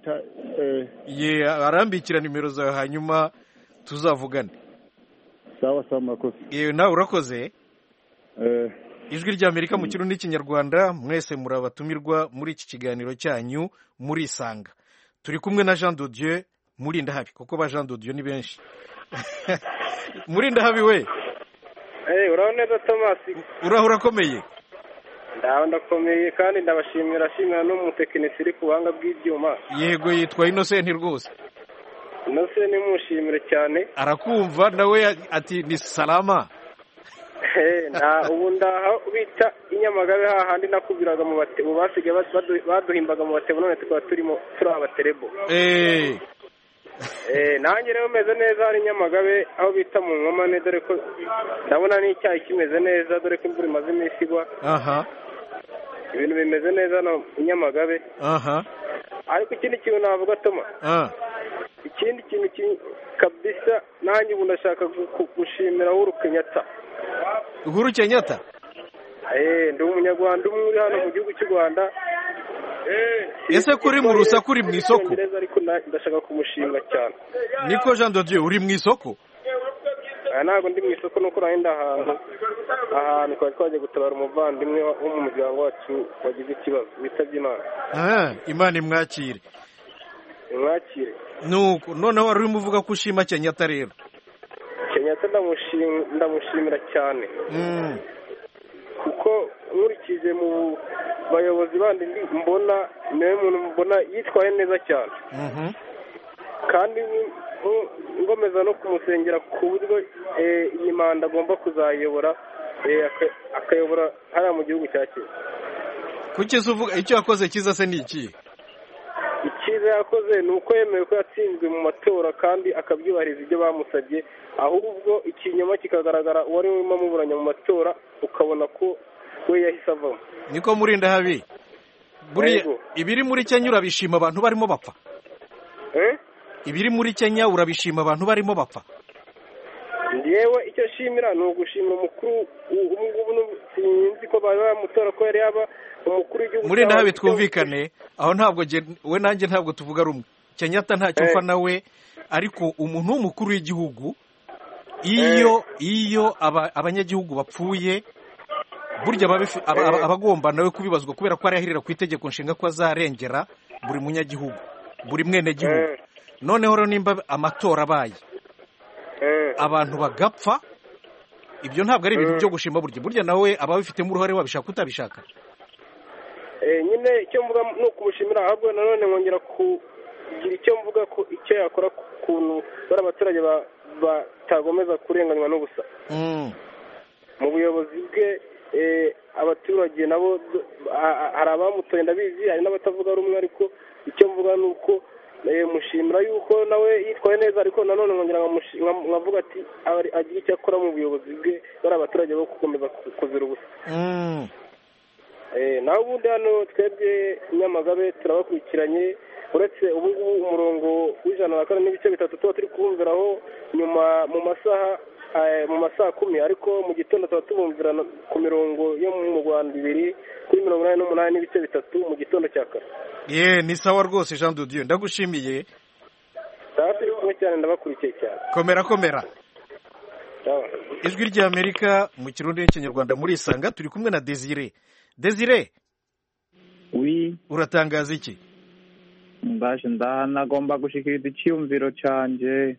Speaker 1: arambikira nimero zawe hanyuma tuzavugane
Speaker 9: sawa murakoze
Speaker 1: nawe urakoze ijwi ry'Amerika mu kirundi n'ikinyarwanda mwese murabatumirwa muri iki kiganiro cyanyu murisanga turi kumwe na Jean de Dieu Murindahabi kuko ba Jean de Dieu ni benshi Murindahabi we
Speaker 3: uraho neza Thomas
Speaker 1: urakomeye
Speaker 10: ndakomeye kandi ndabashimira n'umutekinisiye uri ku buhanga bw'ibyuma.
Speaker 1: Yego, yitwa Innocent rwose.
Speaker 10: Innocent mushimire cyane.
Speaker 1: Arakumva nawe ati ni salama.
Speaker 10: Ubu ndaho bita Inyamagabe hahandi nakubwiraga mu basigaye baduhimbaga mu batebo, none tukaba turi abaterebo. Nanjye rero meze neza hari Inyamagabe aho bita mu Nkomane, dore ko ndabona n'icyayi kimeze neza, dore ko imvura imaze iminsi igwa. Ibintu bimeze neza no Inyamagabe. Ariko ikindi kintu navuga Toma, ikindi kintu kabisa nanjye ubu ndashaka gushimira Uhuru Kenyatta.
Speaker 1: Uhuru Kenyatta?
Speaker 10: Ndi umunyarwanda umwe uri hano mu gihugu cy'u Rwanda.
Speaker 1: Ese kuri mu rusaku uri mu isoko?
Speaker 10: Ariko ndashaka kumushimira cyane.
Speaker 1: Niko Jean de Dieu uri mu isoko?
Speaker 10: Ntabwo ndi mu isoko, nuko urahenda ahantu twari twagiye gutabara umuvandimwe wo mu muryango wacu wagize ikibazo witabye Imana.
Speaker 1: Imana imwakire.
Speaker 10: Imwakire.
Speaker 1: Nuko noneho wari urimo uvuga ko ushima Kenyatta rero.
Speaker 10: Kenyatta ndamushimira cyane. Kuko nkurikije mu bayobozi bandi mbona niwe muntu mbona yitwaye neza cyane. Kandi ngomeza no kumusengera ku buryo iyi manda agomba kuzayobora, akayobora hariya mu gihugu cya Kenya.
Speaker 1: Kuki uvuga icyo yakoze cyiza se ni iki?
Speaker 10: Icyiza yakoze ni uko yemewe ko yatsinzwe mu matora kandi akabyubahiriza ibyo bamusabye, ahubwo ikinyoma kikagaragara uwari urimo amuburanya mu matora ukabona ko we yahise avamo.
Speaker 1: Niko murinda habi. Buriya ibiri muri Kenya urabishima abantu barimo bapfa? Ibiri muri Kenya urabishima abantu barimo bapfa?
Speaker 10: Yewe icyo shimira ni ugushimira umukuru ubu sinzi ko bamutora ko yari yaba umukuru w'igihugu.
Speaker 1: Murinda habi twumvikane, aho ntabwo we nanjye ntabwo tuvuga rumwe. Kenyatta ntacyo mfa nawe, ariko umuntu w'umukuru w'igihugu iyo abanyagihugu bapfuye burya abagomba nawe kubibazwa, kubera ko arahirira ku itegeko nshinga ko azarengera buri munyagihugu, buri mwenegihugu. Noneho rero nimba amatora abaye abantu bagapfa, ibyo ntabwo ari ibintu byo gushima. Burya nawe ababifitemo uruhare, wabishaka utabishaka.
Speaker 10: Nyine icyo mvuga ni ukumushimira, ahubwo nanone nkongera kugira icyo mvuga ko icyo yakora ku kuntu bari abaturage batagomeza kurenganywa n'ubusa mu buyobozi bwe. Abaturage nabo hari abamutoye ndabizi, hari n'abatavuga rumwe, ariko icyo mvuga ni uko mushimira yuko nawe yitwaye neza, ariko nanone nkongera nkavuga ati agira icyo akora mu buyobozi bwe bari abaturage bo gukomeza kuzira ubusa. Naho ubundi hano twebwe Nyamagabe turabakurikiranye, uretse ubu ngubu umurongo w'104 n'ibice 3 tuba turi kubumviraho nyuma mu masaha 10, ariko mu gitondo tuba tubumvira ku mirongo yo mu Rwanda 2 kuri 88 n'ibice 3 mu gitondo cya kare.
Speaker 1: Ni sawa rwose Jean de Dieu, ndagushimiye.
Speaker 10: Turi kumwe cyane, ndabakurikiye cyane.
Speaker 1: Komera. Ijwi ry'Amerika mu Kirundi n'Ikinyarwanda muri Isanga, turi kumwe na Desire.
Speaker 11: Oui.
Speaker 1: Uratangaza iki?
Speaker 11: Nagomba gushikiriza icyumviro cyanjye.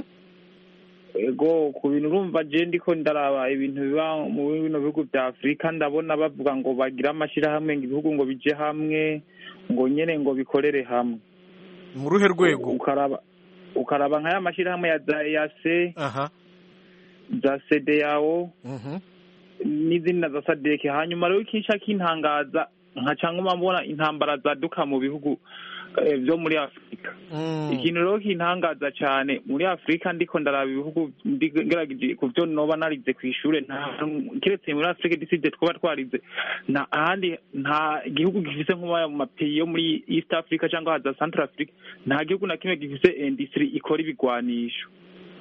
Speaker 11: Ego ku bintu urumva je ndiko ndaraba ibintu biba mu bino bihugu bya Afrika, ndabona bavuga ngo bagira amashirahamwe, ngo ibihugu ngo bije hamwe, ngo nyene ngo bikorere hamwe.
Speaker 1: Mu ruhe rwego?
Speaker 11: Ukaraba nk'aya mashirahamwe ya EAC, za CEDEAO, n'izindi na za SADC. Hanyuma rero ikisha kintangaza nkacanga mbona intambara zaduka mu bihugu byo muri Afrika. Ikintu rero kintangaza cyane muri Afrika, ndiko ndaraba ibihugu ngeragije ku byo noba narize ku ishure, kiretse muri Afrika diside twaba twarize nta gihugu gifise nk'aya mu mapeyi yo muri East Africa cyangwa haza Central Africa, nta gihugu na kimwe gifise industry ikora ibigwanisho.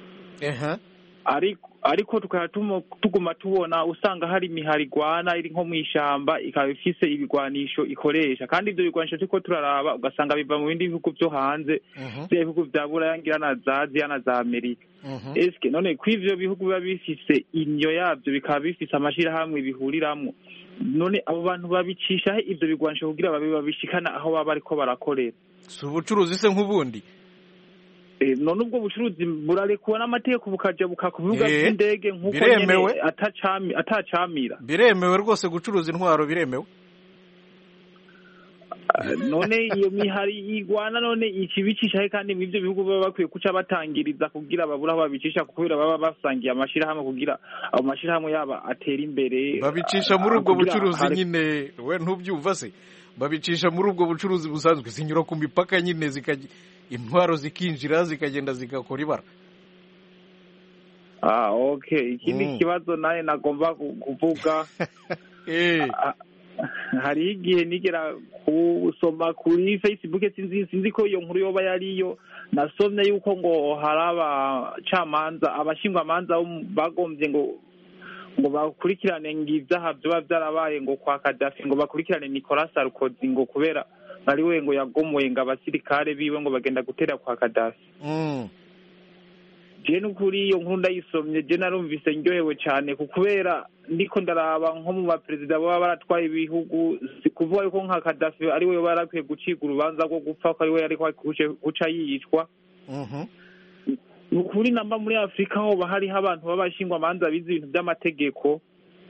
Speaker 11: Ariko tukaba tuguma tubona usanga hari imihari igwana iri nko mu ishamba, ikaba ifise ibigwanisho ikoresha, kandi ibyo bigwanisho turiko turaraba ugasanga biva mu bindi bihugu byo hanze, ibihugu bya Buraya ngira na za Aziya na za Amerika. Eske none kw'ivyo bihugu biba bifise inyo yabyo, bikaba bifise amashirahamwe bihuriramwo, none abo bantu babicishaho ivyo bigwanisho kugira babishikana aho baba bariko barakorera?
Speaker 1: Si ubucuruzi se nk'ubundi?
Speaker 11: none ubwo bucuruzi burarekuwe n'amategeko bukajabuka ku bibuga by'indege nk'uko nyene atacamira.
Speaker 1: Biremewe rwose gucuruza intwaro, biremewe.
Speaker 11: None iyo mihari igwana none ikibicisha kandi mu ivyo bihugu baba bakwiye kuca batangiriza kugira babura aho babicisha kubera baba basangiye amashirahamwe kugira abo mashirahamwe yaba atera imbere.
Speaker 1: Babicisha muri ubwo bucuruzi nyine, we ntubyumva se? Babicisha muri ubwo bucuruzi busanzwe, zinyura ku mipaka nyine intwaro zikinjira zikagenda zigakora ibara.
Speaker 11: Okay, ikindi kibazo naye nagomba kuvuga hari igihe nigera kusoma kuri Facebook sinzi ko iyo nkuru yoba yariyo, nasomye yuko ngo hari abacamanza abashingwamanza bagombye ngo bakurikirane ng'ivyaha vyoba vyarabaye ngo kwa Gaddafi, ngo bakurikirane Nicolas Sarkozy ngo kubera ari we ngo yagomoye ngo abasirikare biwe ngo bagenda gutera kwa Gaddafi. Je n'ukuri iyo nkuru ndayisomye je narumvise ndyohewe cyane kubera ndiko ndaraba nko mu baperezida baba baratwaye ibihugu, kuvuga yuko nka Gaddafi ari we barakwiye guciga urubanza rwo gupfa ko ari we ariko guca yicwa. Nukuri namba muri Afrika ho bahari abantu babashingwamanza bize ibintu by'amategeko.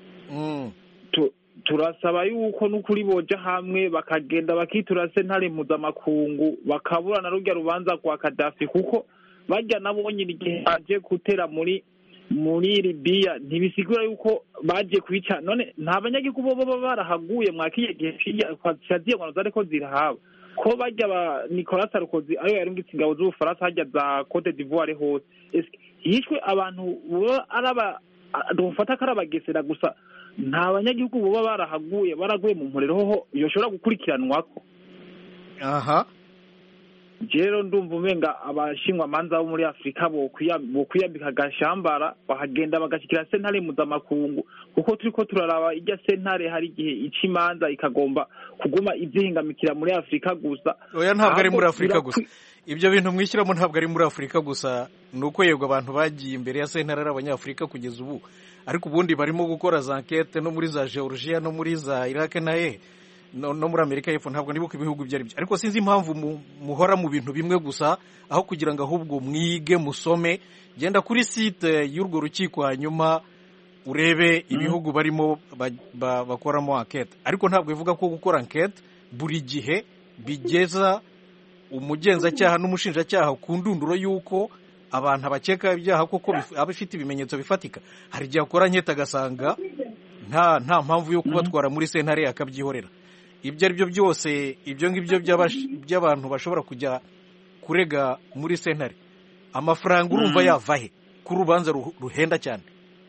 Speaker 11: Turasaba yuko nukuri boja hamwe bakagenda bakitura sentare mpuzamakungu bakaburana rujya rubanza kwa Gaddafi, kuko bajya nabo nyine igihe baje gutera muri Libya ntibisigura yuko baje kwica. None nta banyagihugu bo baba barahaguye mwakiye gihe cyaziye ngo zareko zirahaba ko bajya ba Nicolas Sarkozy ayo yarungitse ingabo z'Ubufaransa hajya za Cote d'Ivoire hose yishwe abantu araba dufata karabagesera gusa, nta banyagihugu bo barahaguye baraguye mu mporero ho yoshobora gukurikiranwako. Jero ndumva umenga abashingwamanza bo muri Afrika bo kwiyambika agashambara bahagenda bagashikira sentare mpuzamakungu, kuko turiko turaraba ijya sentare hari igihe imanza ikagomba kuguma ivyihingamikira muri Afrika gusa.
Speaker 1: Oya, ntabwo ari muri Afrika gusa, ibyo bintu mwishyiramo ntabwo ari muri Afrika gusa, nuko yego abantu bagiye imbere ya sentare ari abanyafrika kugeza ubu, ariko ubundi barimo gukora za enquête no muri za Georgia no muri za Iraq no muri Amerika y'Epfo. Ntabwo ndibuka ibihugu byari byo, ariko sinzi impamvu muhora mu bintu bimwe gusa aho kugira ngo ahubwo mwige musome. Genda kuri site y'urwo rukiko hanyuma urebe ibihugu barimo bakoramo enquête, ariko ntabwo bivuga ko gukora enquête buri gihe bigeza umugenzacyaha n'umushinjacyaha ku ndunduro y'uko abantu abakeka ibyaha koko abafite ibimenyetso bifatika. Hari igihe akora enquête agasanga nta mpamvu yo kubatwara muri sentare akabyihorera. Ibyo ari byo byose, ibyo ngibyo by'abantu bashobora kujya kurega muri sentare, amafaranga urumva yava he ku rubanza ruhenda cyane?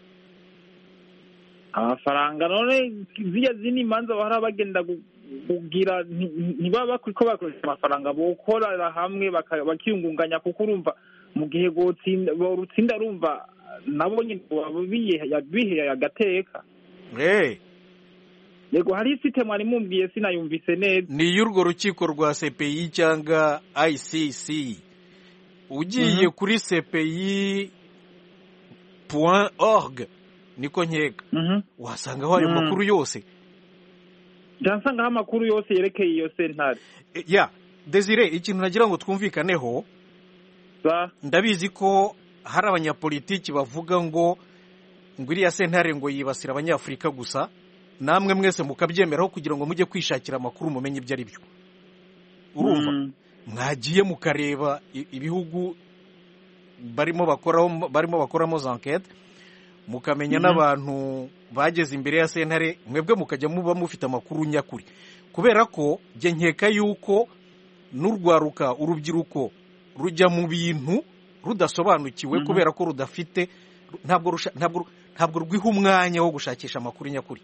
Speaker 11: Amafaranga none ziya zini manza bahara bagenda kugira ntibaba ko bakoresha amafaranga bokorera hamwe bakiyungunganya, kuko urumva mu gihe rutsinda rumva nabo nyine biheye agateka. Yego, hari site mwari mumbwiye sinayumvise neza.
Speaker 1: Ni y'urwo rukiko rwa CPI cyangwa ICC. Ugiye kuri CPI.org niko nkeka wasangaho ayo makuru yose.
Speaker 11: Ndasangaho amakuru yose yerekeye iyo sentare.
Speaker 1: Desire, ikintu nagira ngo twumvikaneho, ndabizi ko hari abanyapolitiki bavuga ngo iriya sentare ngo yibasira abanyafrika gusa, namwe mwese mukabyemeraho kugira ngo mujye kwishakira amakuru mumenye ibyo ari byo. Urumva mwagiye mukareba ibihugu barimo bakoramo za enquête, mukamenya n'abantu bageze imbere ya sentare, mwebwe mukajya muba mufite amakuru nyakuri, kubera ko njye nkeka yuko urubyiruko rujya mu bintu rudasobanukiwe kubera ko rudafite ntabwo rwiha umwanya wo gushakisha amakuru nyakuri.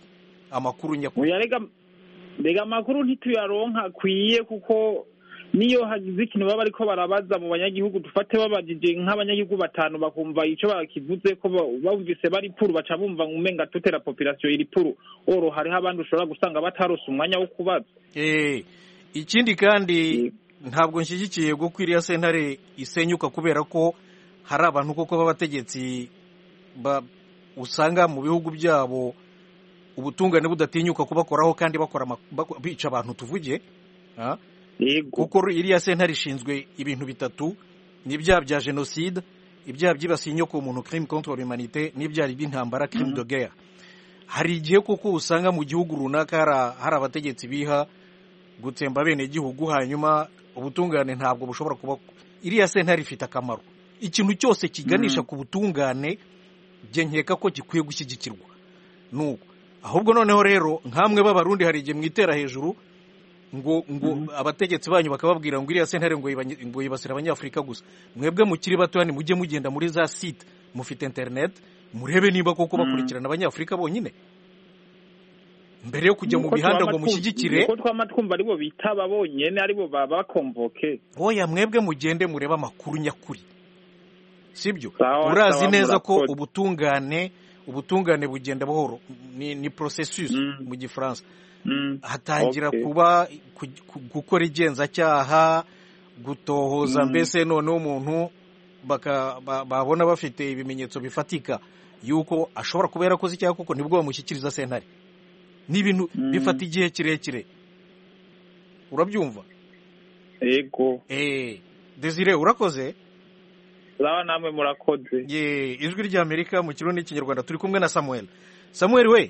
Speaker 11: Mbega amakuru ntituyaronka akwiye, kuko niyo hagize ikintu baba ariko barabaza mu banyagihugu, dufate babajije nk'abanyagihugu 5 bakumva ico bakivuze ko bumvise bari puru baca bumva ngumenga tutera population iri puru, oro hariho abandi ushobora gusanga batarose umwanya wo kubaza.
Speaker 1: Ikindi kandi ntabwo nshyigikiye gukwiriya sentare isenyuka kubera ko hari abantu koko b'abategetsi usanga mu bihugu byabo ubutungane budatinyuka kubakoraho kandi bica abantu tuvuge. Kuko iriya sentare ishinzwe ibintu bitatu: n'ibyaha bya jenoside, ibyaha byibasiye inyokomuntu crime contre l'humanité, n'ibyaha by'intambara crime de guerre. Hari igihe kuko usanga mu gihugu runaka hari abategetsi biha gutsemba bene gihugu, hanyuma ubutungane ntabwo bushobora kuba. Iriya sentare ifite akamaro. Ikintu cyose kiganisha ku butungane bye nkeka ko gikwiye gushyigikirwa. Nuko ahubwo noneho rero nkamwe b'abarundi hari igihe mwitera hejuru ngo abategetsi banyu bakababwira ngo iriya sentare ngo yibasira abanyafurika gusa. Mwebwe mukiri bato yani mujye mugenda muri za site, mufite internet, murebe niba koko bakurikirana abanyafurika bonyine mbere yo kujya mu mihanda ngo mushyigikire.
Speaker 11: Ko twama twumva aribo bitaba bonyene, aribo bakonvoke.
Speaker 1: Oya, mwebwe mugende murebe amakuru nyakuri, sibyo? Urazi neza ko ubutungane bugenda buhoro, ni processus mu gifaransa. Hatangira kuba gukora igenzacyaha, gutohoza, mbese noneho umuntu babona bafite ibimenyetso bifatika yuko ashobora kuba yarakoze icyaha, kuko nibwo bamushyikiriza sentare. Ni ibintu bifata igihe kirekire, urabyumva?
Speaker 11: Yego.
Speaker 1: Desire, urakoze.
Speaker 11: Sawa, namwe murakoze.
Speaker 1: Ijwi ry'Amerika mu Kirundi n'Ikinyarwanda, turi kumwe na Samuel. Samuel we.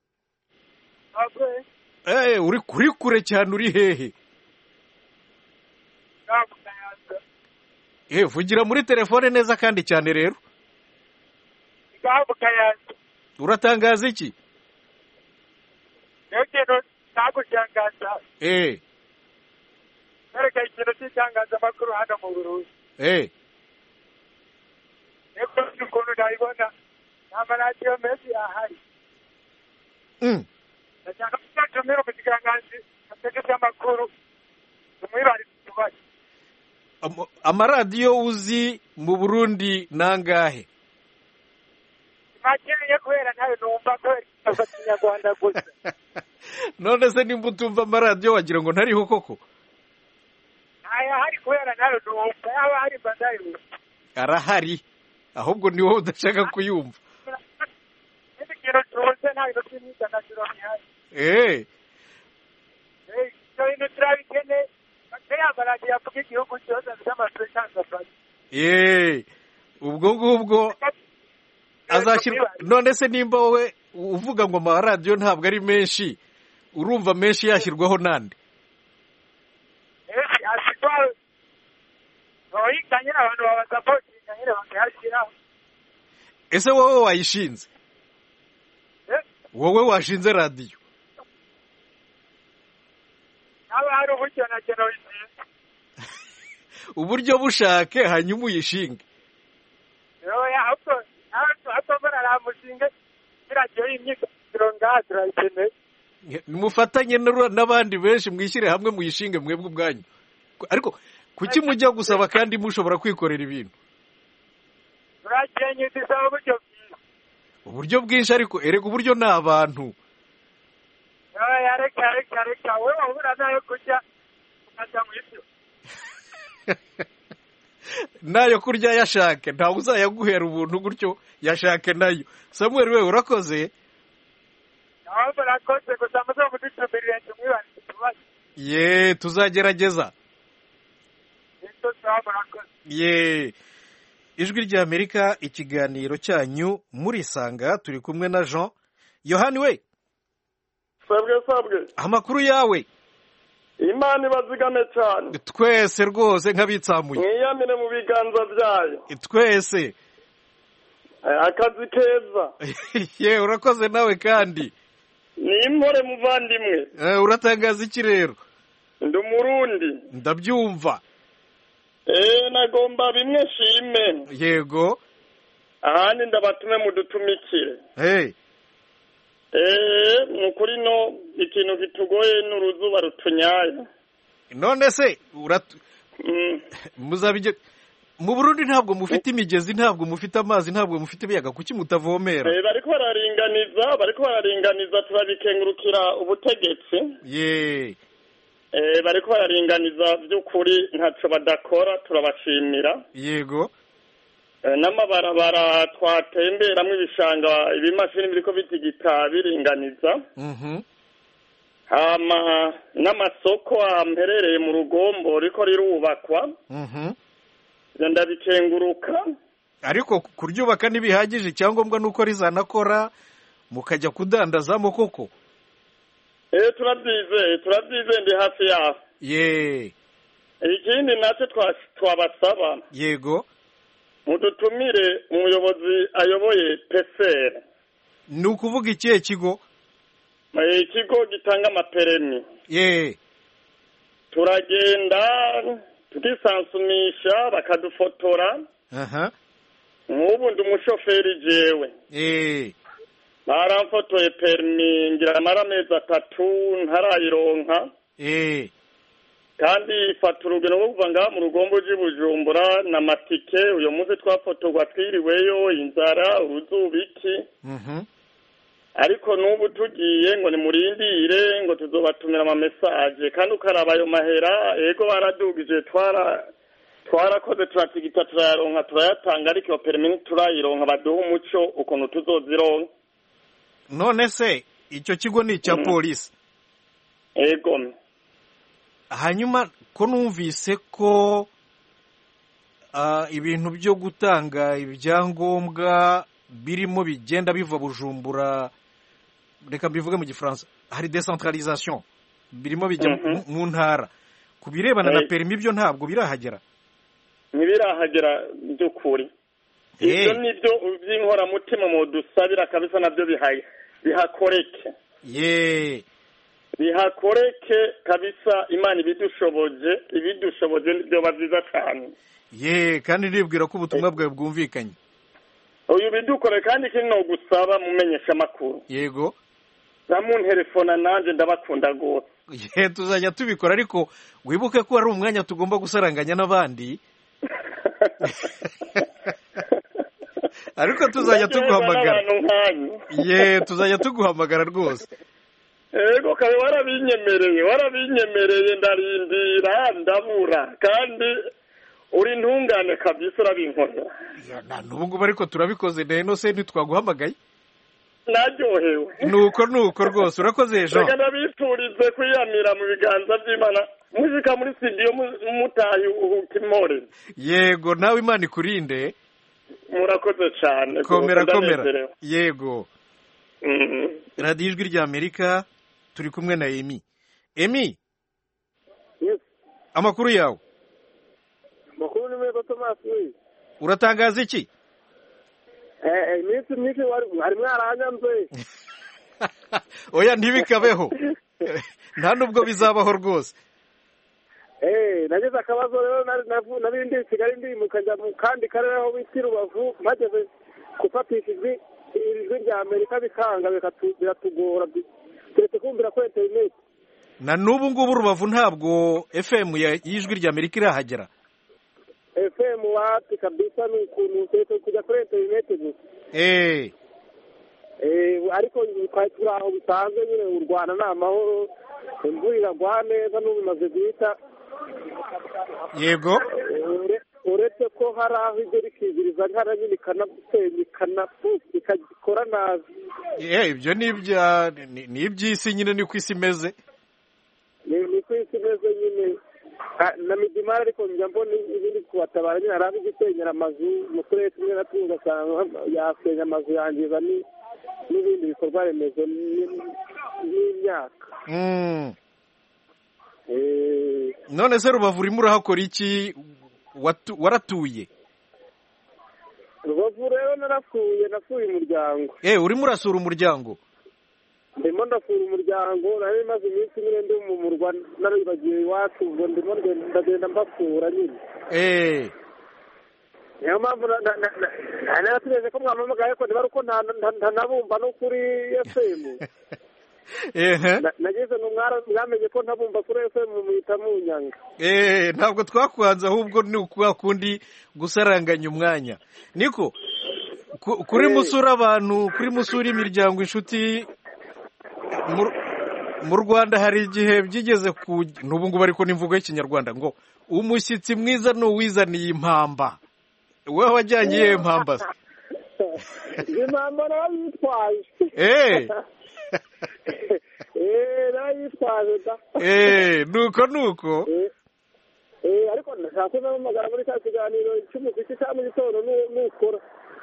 Speaker 1: Uri kure cyane, uri hehe? Vugira muri telefone neza kandi cyane rero. Uratangaza iki?
Speaker 12: Nereka ikintu cy'itangazamakuru hano mu Burundi. Eko ukuntu ndabibona n'amaradiyo menshi ahari. Ndashaka kuzatumira umushyikiranganji ategetse amakuru umwibarize tubaye.
Speaker 1: Amaradiyo uzi mu Burundi nangahe?
Speaker 12: Makeneye kubera nawe numva ko Ikinyarwanda gusa.
Speaker 1: None se nimba utumva amaradiyo wagira ngo ntariho koko?
Speaker 12: Aya hari kubera nawe numva, yaba hari bandayo.
Speaker 1: Arahari, ahubwo ni wowe udashaka kuyumva. Ubwo ngubwo azashyirwa. None se nimba wowe uvuga ngo amaradiyo ntabwo ari menshi, urumva menshi yashyirwaho nande? Ese wowe wayishinze? Wowe washinze radiyo? Uburyo bushake hanyuma uyishinge. Mufatanye n'abandi benshi, mwishyire hamwe muyishinge mwebwe ubwanyu. Ariko kuki mujya gusaba kandi mushobora kwikorera ibintu? Uburyo bwinshi, ariko erega uburyo ni abantu. Nayo kurya yashake, ntawe uzayaguhera ubuntu gutyo, yashake nayo. Samuel we, urakoze. Tuzagerageza. Ijwi ry'Amerika, ikiganiro cyanyu murisanga, turi kumwe na Jean. Yohani we.
Speaker 13: Sabwe.
Speaker 1: Amakuru yawe?
Speaker 13: Imana ibazigame cyane.
Speaker 1: Twese rwose nk'abitsamuye.
Speaker 13: Mwiyamire mu biganza byayo.
Speaker 1: Twese.
Speaker 13: Akazi keza.
Speaker 1: Urakoze nawe kandi.
Speaker 13: Ni impore muvandimwe.
Speaker 1: Uratangaza iki rero?
Speaker 13: Ndi Umurundi.
Speaker 1: Ndabyumva.
Speaker 13: Nagomba bimwe shime.
Speaker 1: Yego.
Speaker 13: Ahandi ndabatume mudutumikire. Nukuri no ikintu gitugoye n'uruzuba rutunyaye.
Speaker 1: None se muzabije mu Burundi ntabwo mufite imigezi, ntabwo mufite amazi, ntabwo mufite ibiyaga, kuki mutavomera?
Speaker 13: Bariko bararinganiza turabikengurukira ubutegetsi. Bariko bararinganiza by'ukuri ntacyo badakora, turabashimira.
Speaker 1: Yego.
Speaker 13: N'amabarabara twatemberamo ibishanga, ibimashini biriko bitigita biringaniza. N'amasoko amperereye mu Rugombo riko rirubakwa. ndabikenguruka.
Speaker 1: Ariko kuryubaka ntibihagije, icyangombwa ni uko rizanakora mukajya kudandazamo koko.
Speaker 13: turabyizeye ndi hafi yaho. Ikindi natwe twabasaba.
Speaker 1: Yego.
Speaker 13: Mudutumire umuyobozi ayoboye PCR.
Speaker 1: Ni ukuvuga ikihe kigo?
Speaker 13: Ikigo gitanga amaperemi. Turagenda tukisansumisha bakadufotora. Nk'ubu ndi umushoferi jewe. Baramfotoye perimi ngira amezi 3 ntarayironka. Kandi ifata urugero rwo kuva ngaha mu rugombo Bujumbura na matike. Uyu munsi twafotorwa twiriweyo, inzara, uruzubiki. Ariko n'ubu tugiye ngo nimurindire ngo tuzobatumira ama message, kandi ukaraba ayo mahera ego baradugije twarakoze turatigita turayaronka turayatanga, ariko iyo perimi turayironka baduha umuco ukuntu tuzozironka.
Speaker 1: None se icyo kigo ni icya polisi?
Speaker 13: Ego.
Speaker 1: Hanyuma ko numvise ko ibintu byo gutanga ibyangombwa birimo bigenda biva Bujumbura, reka mbivuge mu Gifaransa, hari decentralisation, birimo bijya mu ntara. Kubirebana na perimi byo ntabwo birahagera.
Speaker 13: Ntibirahagera by'ukuri. Ibyo nibyo by'inkoramutima mu dusabira kabisa, nabyo bihakoreke. Bihakoreke kabisa, Imana ibidushoboje nibyo baziza cyane.
Speaker 1: Kandi nibwira ko ubutumwa bwawe bwumvikanye.
Speaker 13: Uyu bidukore kandi kino gusaba mumenyesha amakuru.
Speaker 1: Yego.
Speaker 13: Zamu telefona nanje ndabakunda gose.
Speaker 1: Tuzajya tubikora, ariko wibuke ko ari umwanya tugomba gusaranganya n'abandi. Ariko tuzajya tuguhamagara. Tuzajya tuguhamagara rwose.
Speaker 13: Ego kabe warabinyemereye ndarindira ndabura, kandi uri ntungane kabisa urabinkorera.
Speaker 1: Nubwo ariko turabikoze rero se ntitwaguhamagaye.
Speaker 13: Naryohewe.
Speaker 1: Nuko rwose urakoze Jean.
Speaker 13: Reka ndabiturize kwiyamira mu biganza by'Imana, muzika muri studio mutayi uhukimore.
Speaker 1: Yego, nawe Imana ikurinde.
Speaker 13: Murakoze cyane.
Speaker 1: Komera. Yego. Radio Ijwi ry'Amerika, turi kumwe na Emi. Emi.
Speaker 4: Yes.
Speaker 1: Amakuru yawe?
Speaker 4: Makuru ni mwe Thomas.
Speaker 1: Uratangaza iki?
Speaker 4: Iminsi hari mwaranyanze.
Speaker 1: Oya ntibikabeho. Nta nubwo bizabaho rwose.
Speaker 4: Nageze akabazo rero narindi Kigali ndi mukajya mu kandi karere aho bita Rubavu, mageze gufatisha ijwi rya Amerika bikanga biratugora, turetse kumvira ko internet.
Speaker 1: Na n'ubu ngubu Rubavu ntabwo FM y'ijwi rya Amerika irahagera.
Speaker 4: FM wapi kabisa, ni ukuntu tete kujya kuri internet gusa. Ariko turi aho bisanzwe nyine, u Rwanda ni amahoro, imvura iragwa neza n'ubu bimaze guhita.
Speaker 1: Yego.
Speaker 4: Uretse ko hari aho ibyo rikiziriza nkana nyine ikagikora nabi.
Speaker 1: Ibyo ni iby'isi nyine, ni ku isi imeze.
Speaker 4: Ni ku isi imeze nyine. Na midimari ariko njya mbona ibindi kubatabara nyine, hari abigisenyera amazu mu turere tumwe na tumwe, ugasanga yasenya amazu yangiza n'ibindi bikorwa remezo n'imyaka.
Speaker 1: None se Rubavu urimo urahakora iki? Waratuye?
Speaker 4: Rubavu rero nasuye umuryango.
Speaker 1: Urimo urasura umuryango?
Speaker 4: Ndimo ndasura umuryango, nari maze iminsi nyine ndi mu murwa naribagiye iwacu, ubwo ndimo ndagenda mbasura nyine. Niyo mpamvu narategereje ko mwampamagaye, ko niba uko ntanabumva no kuri FM. Nageze ngo mwamenye ko ntabumva kuri FM muhita munyanga.
Speaker 1: Ntabwo twakwanze, ahubwo ni ukundi gusaranganya umwanya. Niko kuri musura abantu, kuri musura imiryango, inshuti mu Rwanda hari igihe byigeze n'ubu ngubu ariko n'imvugo y'Ikinyarwanda ngo umushyitsi mwiza ni uwizaniye impamba. Wowe wajyanye iyihe mpamba se?
Speaker 4: Impamba narayitwaje.
Speaker 1: Nuko
Speaker 4: ariko ndashaka ko nahamagara muri cya kiganiro cy'umuziki cya mu gitondo n'ukora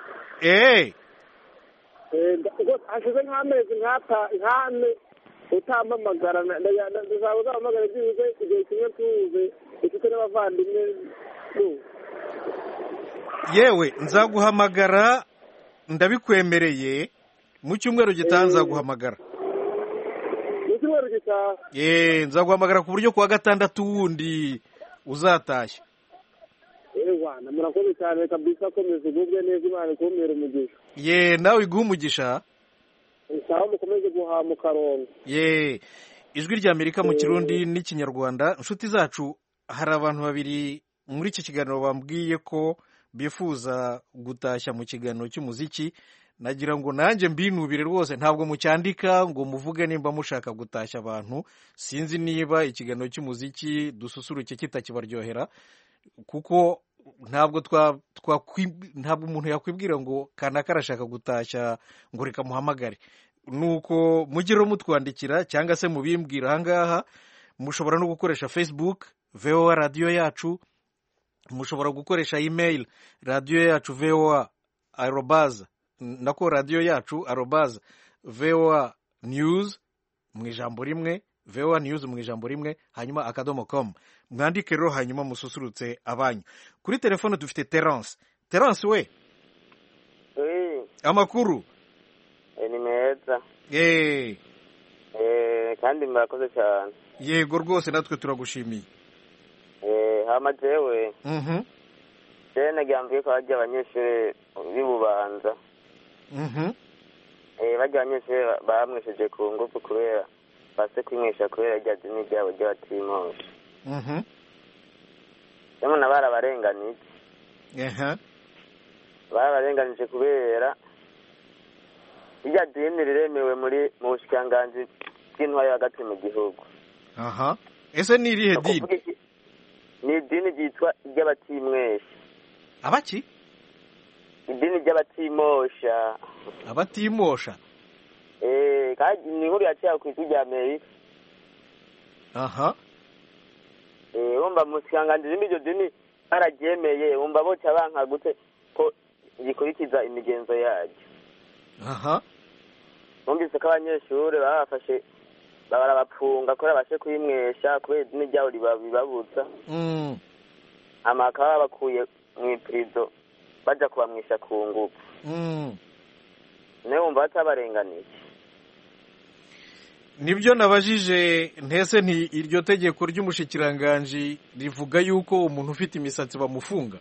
Speaker 4: hashize nk'amezi nk'ane utampamagara ndazaba uzahamagara byibuze igihe kimwe tuze ufite n'abavandimwe
Speaker 1: yewe nzaguhamagara ndabikwemereye mu cyumweru gitaha nzaguhamagara
Speaker 4: mu cyumweru gitaha
Speaker 1: nzaguhamagara ku buryo kuwa gatandatu wundi uzatashya
Speaker 4: wana murakoze cyane kabisa komeza ugubwe neza Imana ikumere umugisha
Speaker 1: nawe iguha umugisha
Speaker 4: sawa mukomeze guhaha karongo
Speaker 1: ijwi rya Amerika mu Kirundi n'ikinyarwanda inshuti zacu hari abantu babiri muri iki kiganiro bambwiye ko bifuza gutashya mu kiganiro cy'umuziki nagira ngo nanjye mbinubire rwose ntabwo mucyandika ngo muvuge nimba mushaka gutashya abantu sinzi niba ikiganiro cy'umuziki dususuruke kitakibaryohera kuko ntabwo ntabwo umuntu yakwibwira ngo kanaka arashaka gutashya ngo reka muhamagare nuko mugire mutwandikira cyangwa se mubimbwira ahangaha mushobora no gukoresha Facebook VOA radiyo yacu mushobora gukoresha email radiyo yacu VOA @, nako radiyo yacu @ VOA news mu ijambo rimwe VOA news mu ijambo rimwe hanyuma .com mwandike rero hanyuma mususurutse abanyu kuri telefone dufite Terence we amakuru
Speaker 14: ni meza kandi murakoze cyane
Speaker 1: yego rwose natwe turagushimiye
Speaker 14: hama jewe nagambiye ko hajya abanyeshuri b'Ibubanza bajya abanyeshuri bamwesheje ku ngufu kubera base kwinywesha kubera rya dini ryabo ry'abatimosha nyamuna barabarenganije barabarenganije kubera irya dini riremewe mu bushikiranganji bw'intwari hagati mu gihugu
Speaker 1: ese ni irihe dini
Speaker 14: ni idini ryitwa iry'abatimwesha
Speaker 1: abaki
Speaker 14: idini ry'abatimosha
Speaker 1: abatimosha
Speaker 14: kandi ni inkuru yaciye ku isi rya Amerika wumva mu bushikiranganji iryo dini bararyemeye wumva boca banka gute ko rikurikiza imigenzo yaryo numvise ko abanyeshuri babafashe barabapfunga kubera bashe kuyimwesha kubera idini ryabo ribabuza bakaba babakuye mu ipirizo bajya kubamwisha ku ngufu niyo wumva batabarenganiye
Speaker 1: nibyo nabajije ntese nti iryo tegeko ry'umushikiranganji rivuga yuko umuntu ufite imisatsi bamufunga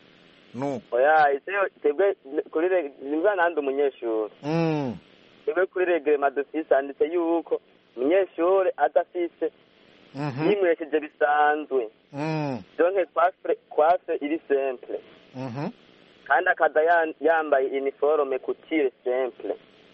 Speaker 14: twebwe kuri nimba nandi umunyeshuri twebwe kuri reglement d'office handitse yuko umunyeshuri adafise yimwesheje bisanzwe donke coiffe iri simple kandi akaza yambaye uniforme couture simple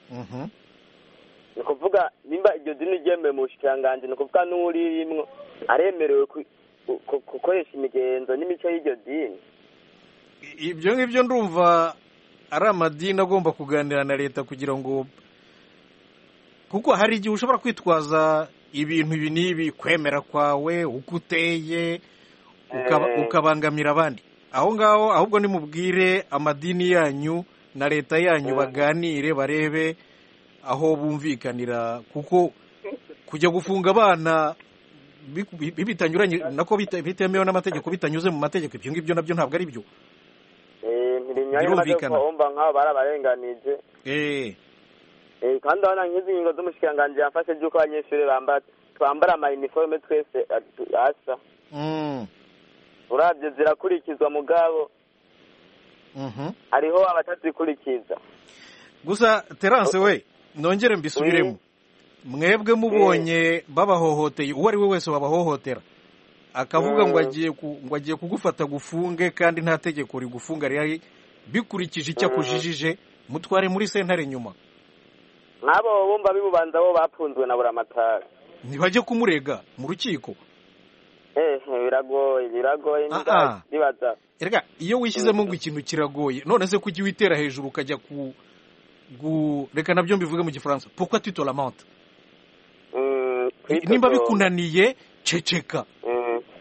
Speaker 14: ni ukuvuga nimba iryo dini ryemewe mu bushikiranganji ni ukuvuga n'uwurimwo aremerewe gukoresha imigenzo n'imico y'iryo dini
Speaker 1: ibyo ngibyo ndumva ari amadini agomba kuganira na leta kugira ngo kuko hari igihe ushobora kwitwaza ibintu ibi n'ibi kwemera kwawe uko uteye ukabangamira abandi aho ngaho ahubwo nimubwire amadini yanyu na leta yanyu baganire barebe aho bumvikanira kuko kujya gufunga abana bitanyuranye nako bitemewe n'amategeko bitanyuze mu mategeko ibyo ngibyo nabyo ntabwo ari byo
Speaker 14: birumvikana wumva nk'aho barabarenganije kandi abana nk'izi ngingo z'umushikiranganji yafashe by'uko abanyeshuri twambara amayiniforume twese asa urabyo zirakurikizwa mugabo hariho abatazikurikiza
Speaker 1: gusa Terence we nongere mbisubiremo mwebwe mubonye babahohoteye uwo ari we wese wabahohotera akavuga ngo agiye kugufata gufunge kandi nta tegeko rigufunga rihari bikurikije icyo akujijije mutware muri sentare nyuma
Speaker 14: nk'abo bumva b'Ibubanza bo bapfunzwe na buramatari
Speaker 1: ntibajye kumurega mu rukiko
Speaker 14: biragoye ndibaza
Speaker 1: erega iyo wishyizemo ngo ikintu kiragoye none se kujya witera hejuru ukajya reka nabyo mbivuge mu gifaransa pourquoi tu te lamentes nimba bikunaniye ceceka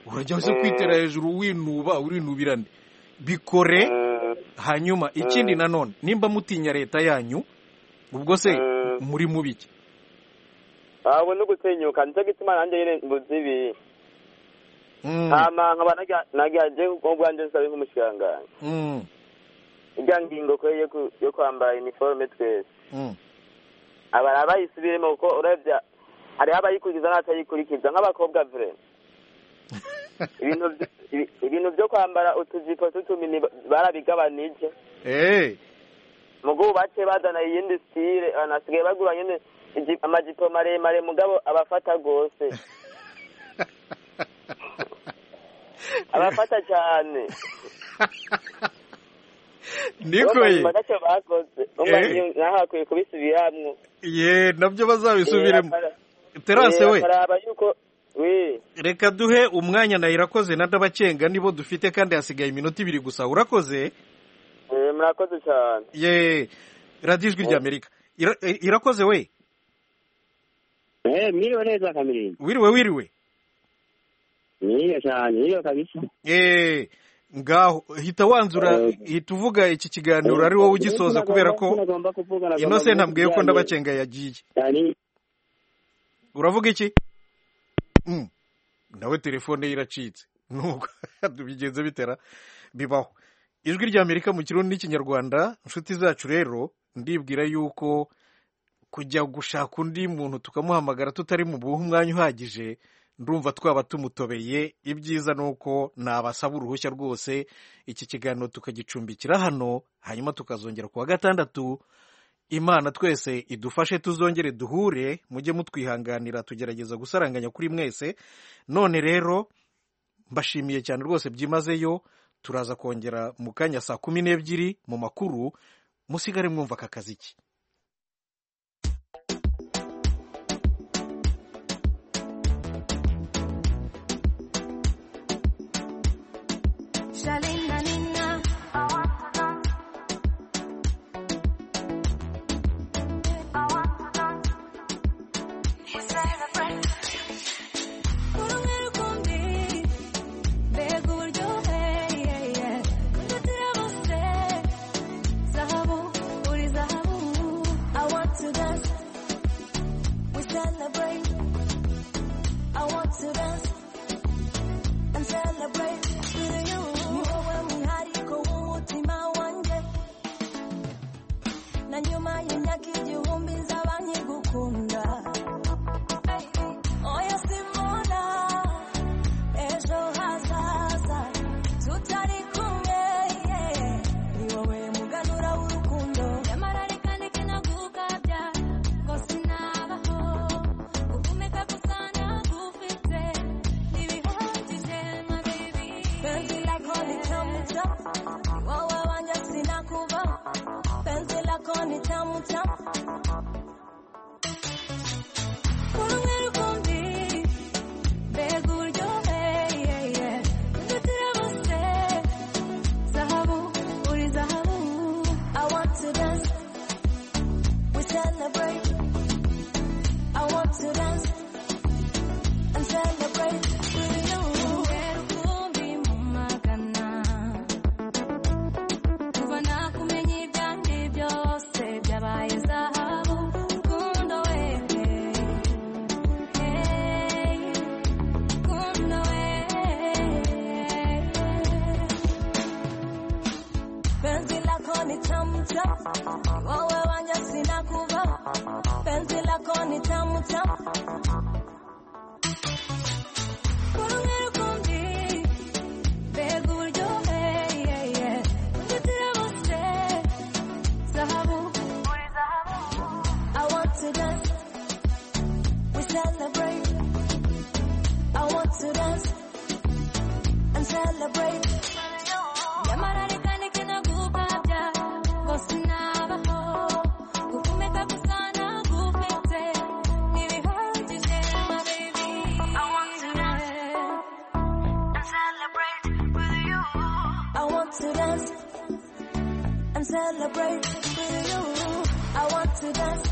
Speaker 1: urajya uze kwitera hejuru urinubirane bikore. Hanyuma ikindi nanone nimba mutinya leta yanyu ubwo se muri mubiki
Speaker 14: abo no gusenyuka nicyo gituma nanjye nyine mbuzibi hama nkaba nagiye ubwanjye nsabe nk'umushyirangano ijya ngingo ko yo kwambara iniforume twese abari abayisubiremo kuko urebye hariho abayikurikiza n'abatayikurikiza nk'abakobwa vure ibintu byo kwambara utujipo tutumini barabigabanije mugo bace bazana iyindi style anasigaye bagura nyine amajipo maremare mugabo abafata gose abafata cyane
Speaker 1: nikoye
Speaker 14: bagace bakoze umwe nahakwiye kubisubiramwo
Speaker 1: nabyo bazabisubiremo. Terase we reka duhe umwanya na Irakoze na Ndabacenga nibo dufite kandi hasigaye iminota 2 gusa. Urakoze
Speaker 14: murakoze cyane
Speaker 1: Radio Ijwi ry'Amerika. Irakoze we
Speaker 15: miriwe neza Kamilindi.
Speaker 1: Wiriwe
Speaker 15: niyo cyane niyo kabisa.
Speaker 1: Ngaho hita wanzura hita uvuga iki kiganiro ari wowe ugisoza kubera ko Innocent ambwiye ko Ndabacenga yagiye. Uravuga iki? Nawe telefone iracitse nuko bigenze bitera bibaho. Ijwi ry'Amerika mu Kirundi n'Ikinyarwanda. Inshuti zacu rero ndibwira yuko kujya gushaka undi muntu tukamuhamagara tutari mu buhu umwanya uhagije ndumva twaba tumutobeye. Ibyiza nuko nabasaba uruhushya rwose iki kiganiro tukagicumbikira hano hanyuma tukazongera kuwa gatandatu. Imana twese idufashe tuzongere duhure, mujye mutwihanganira tugerageza gusaranganya kuri mwese. None rero mbashimiye cyane rwose byimazeyo. Turaza kongera mu kanya saa 12 mu makuru. Musigare mwumva kakaziki.
Speaker 16: Celebrate with you. I want to dance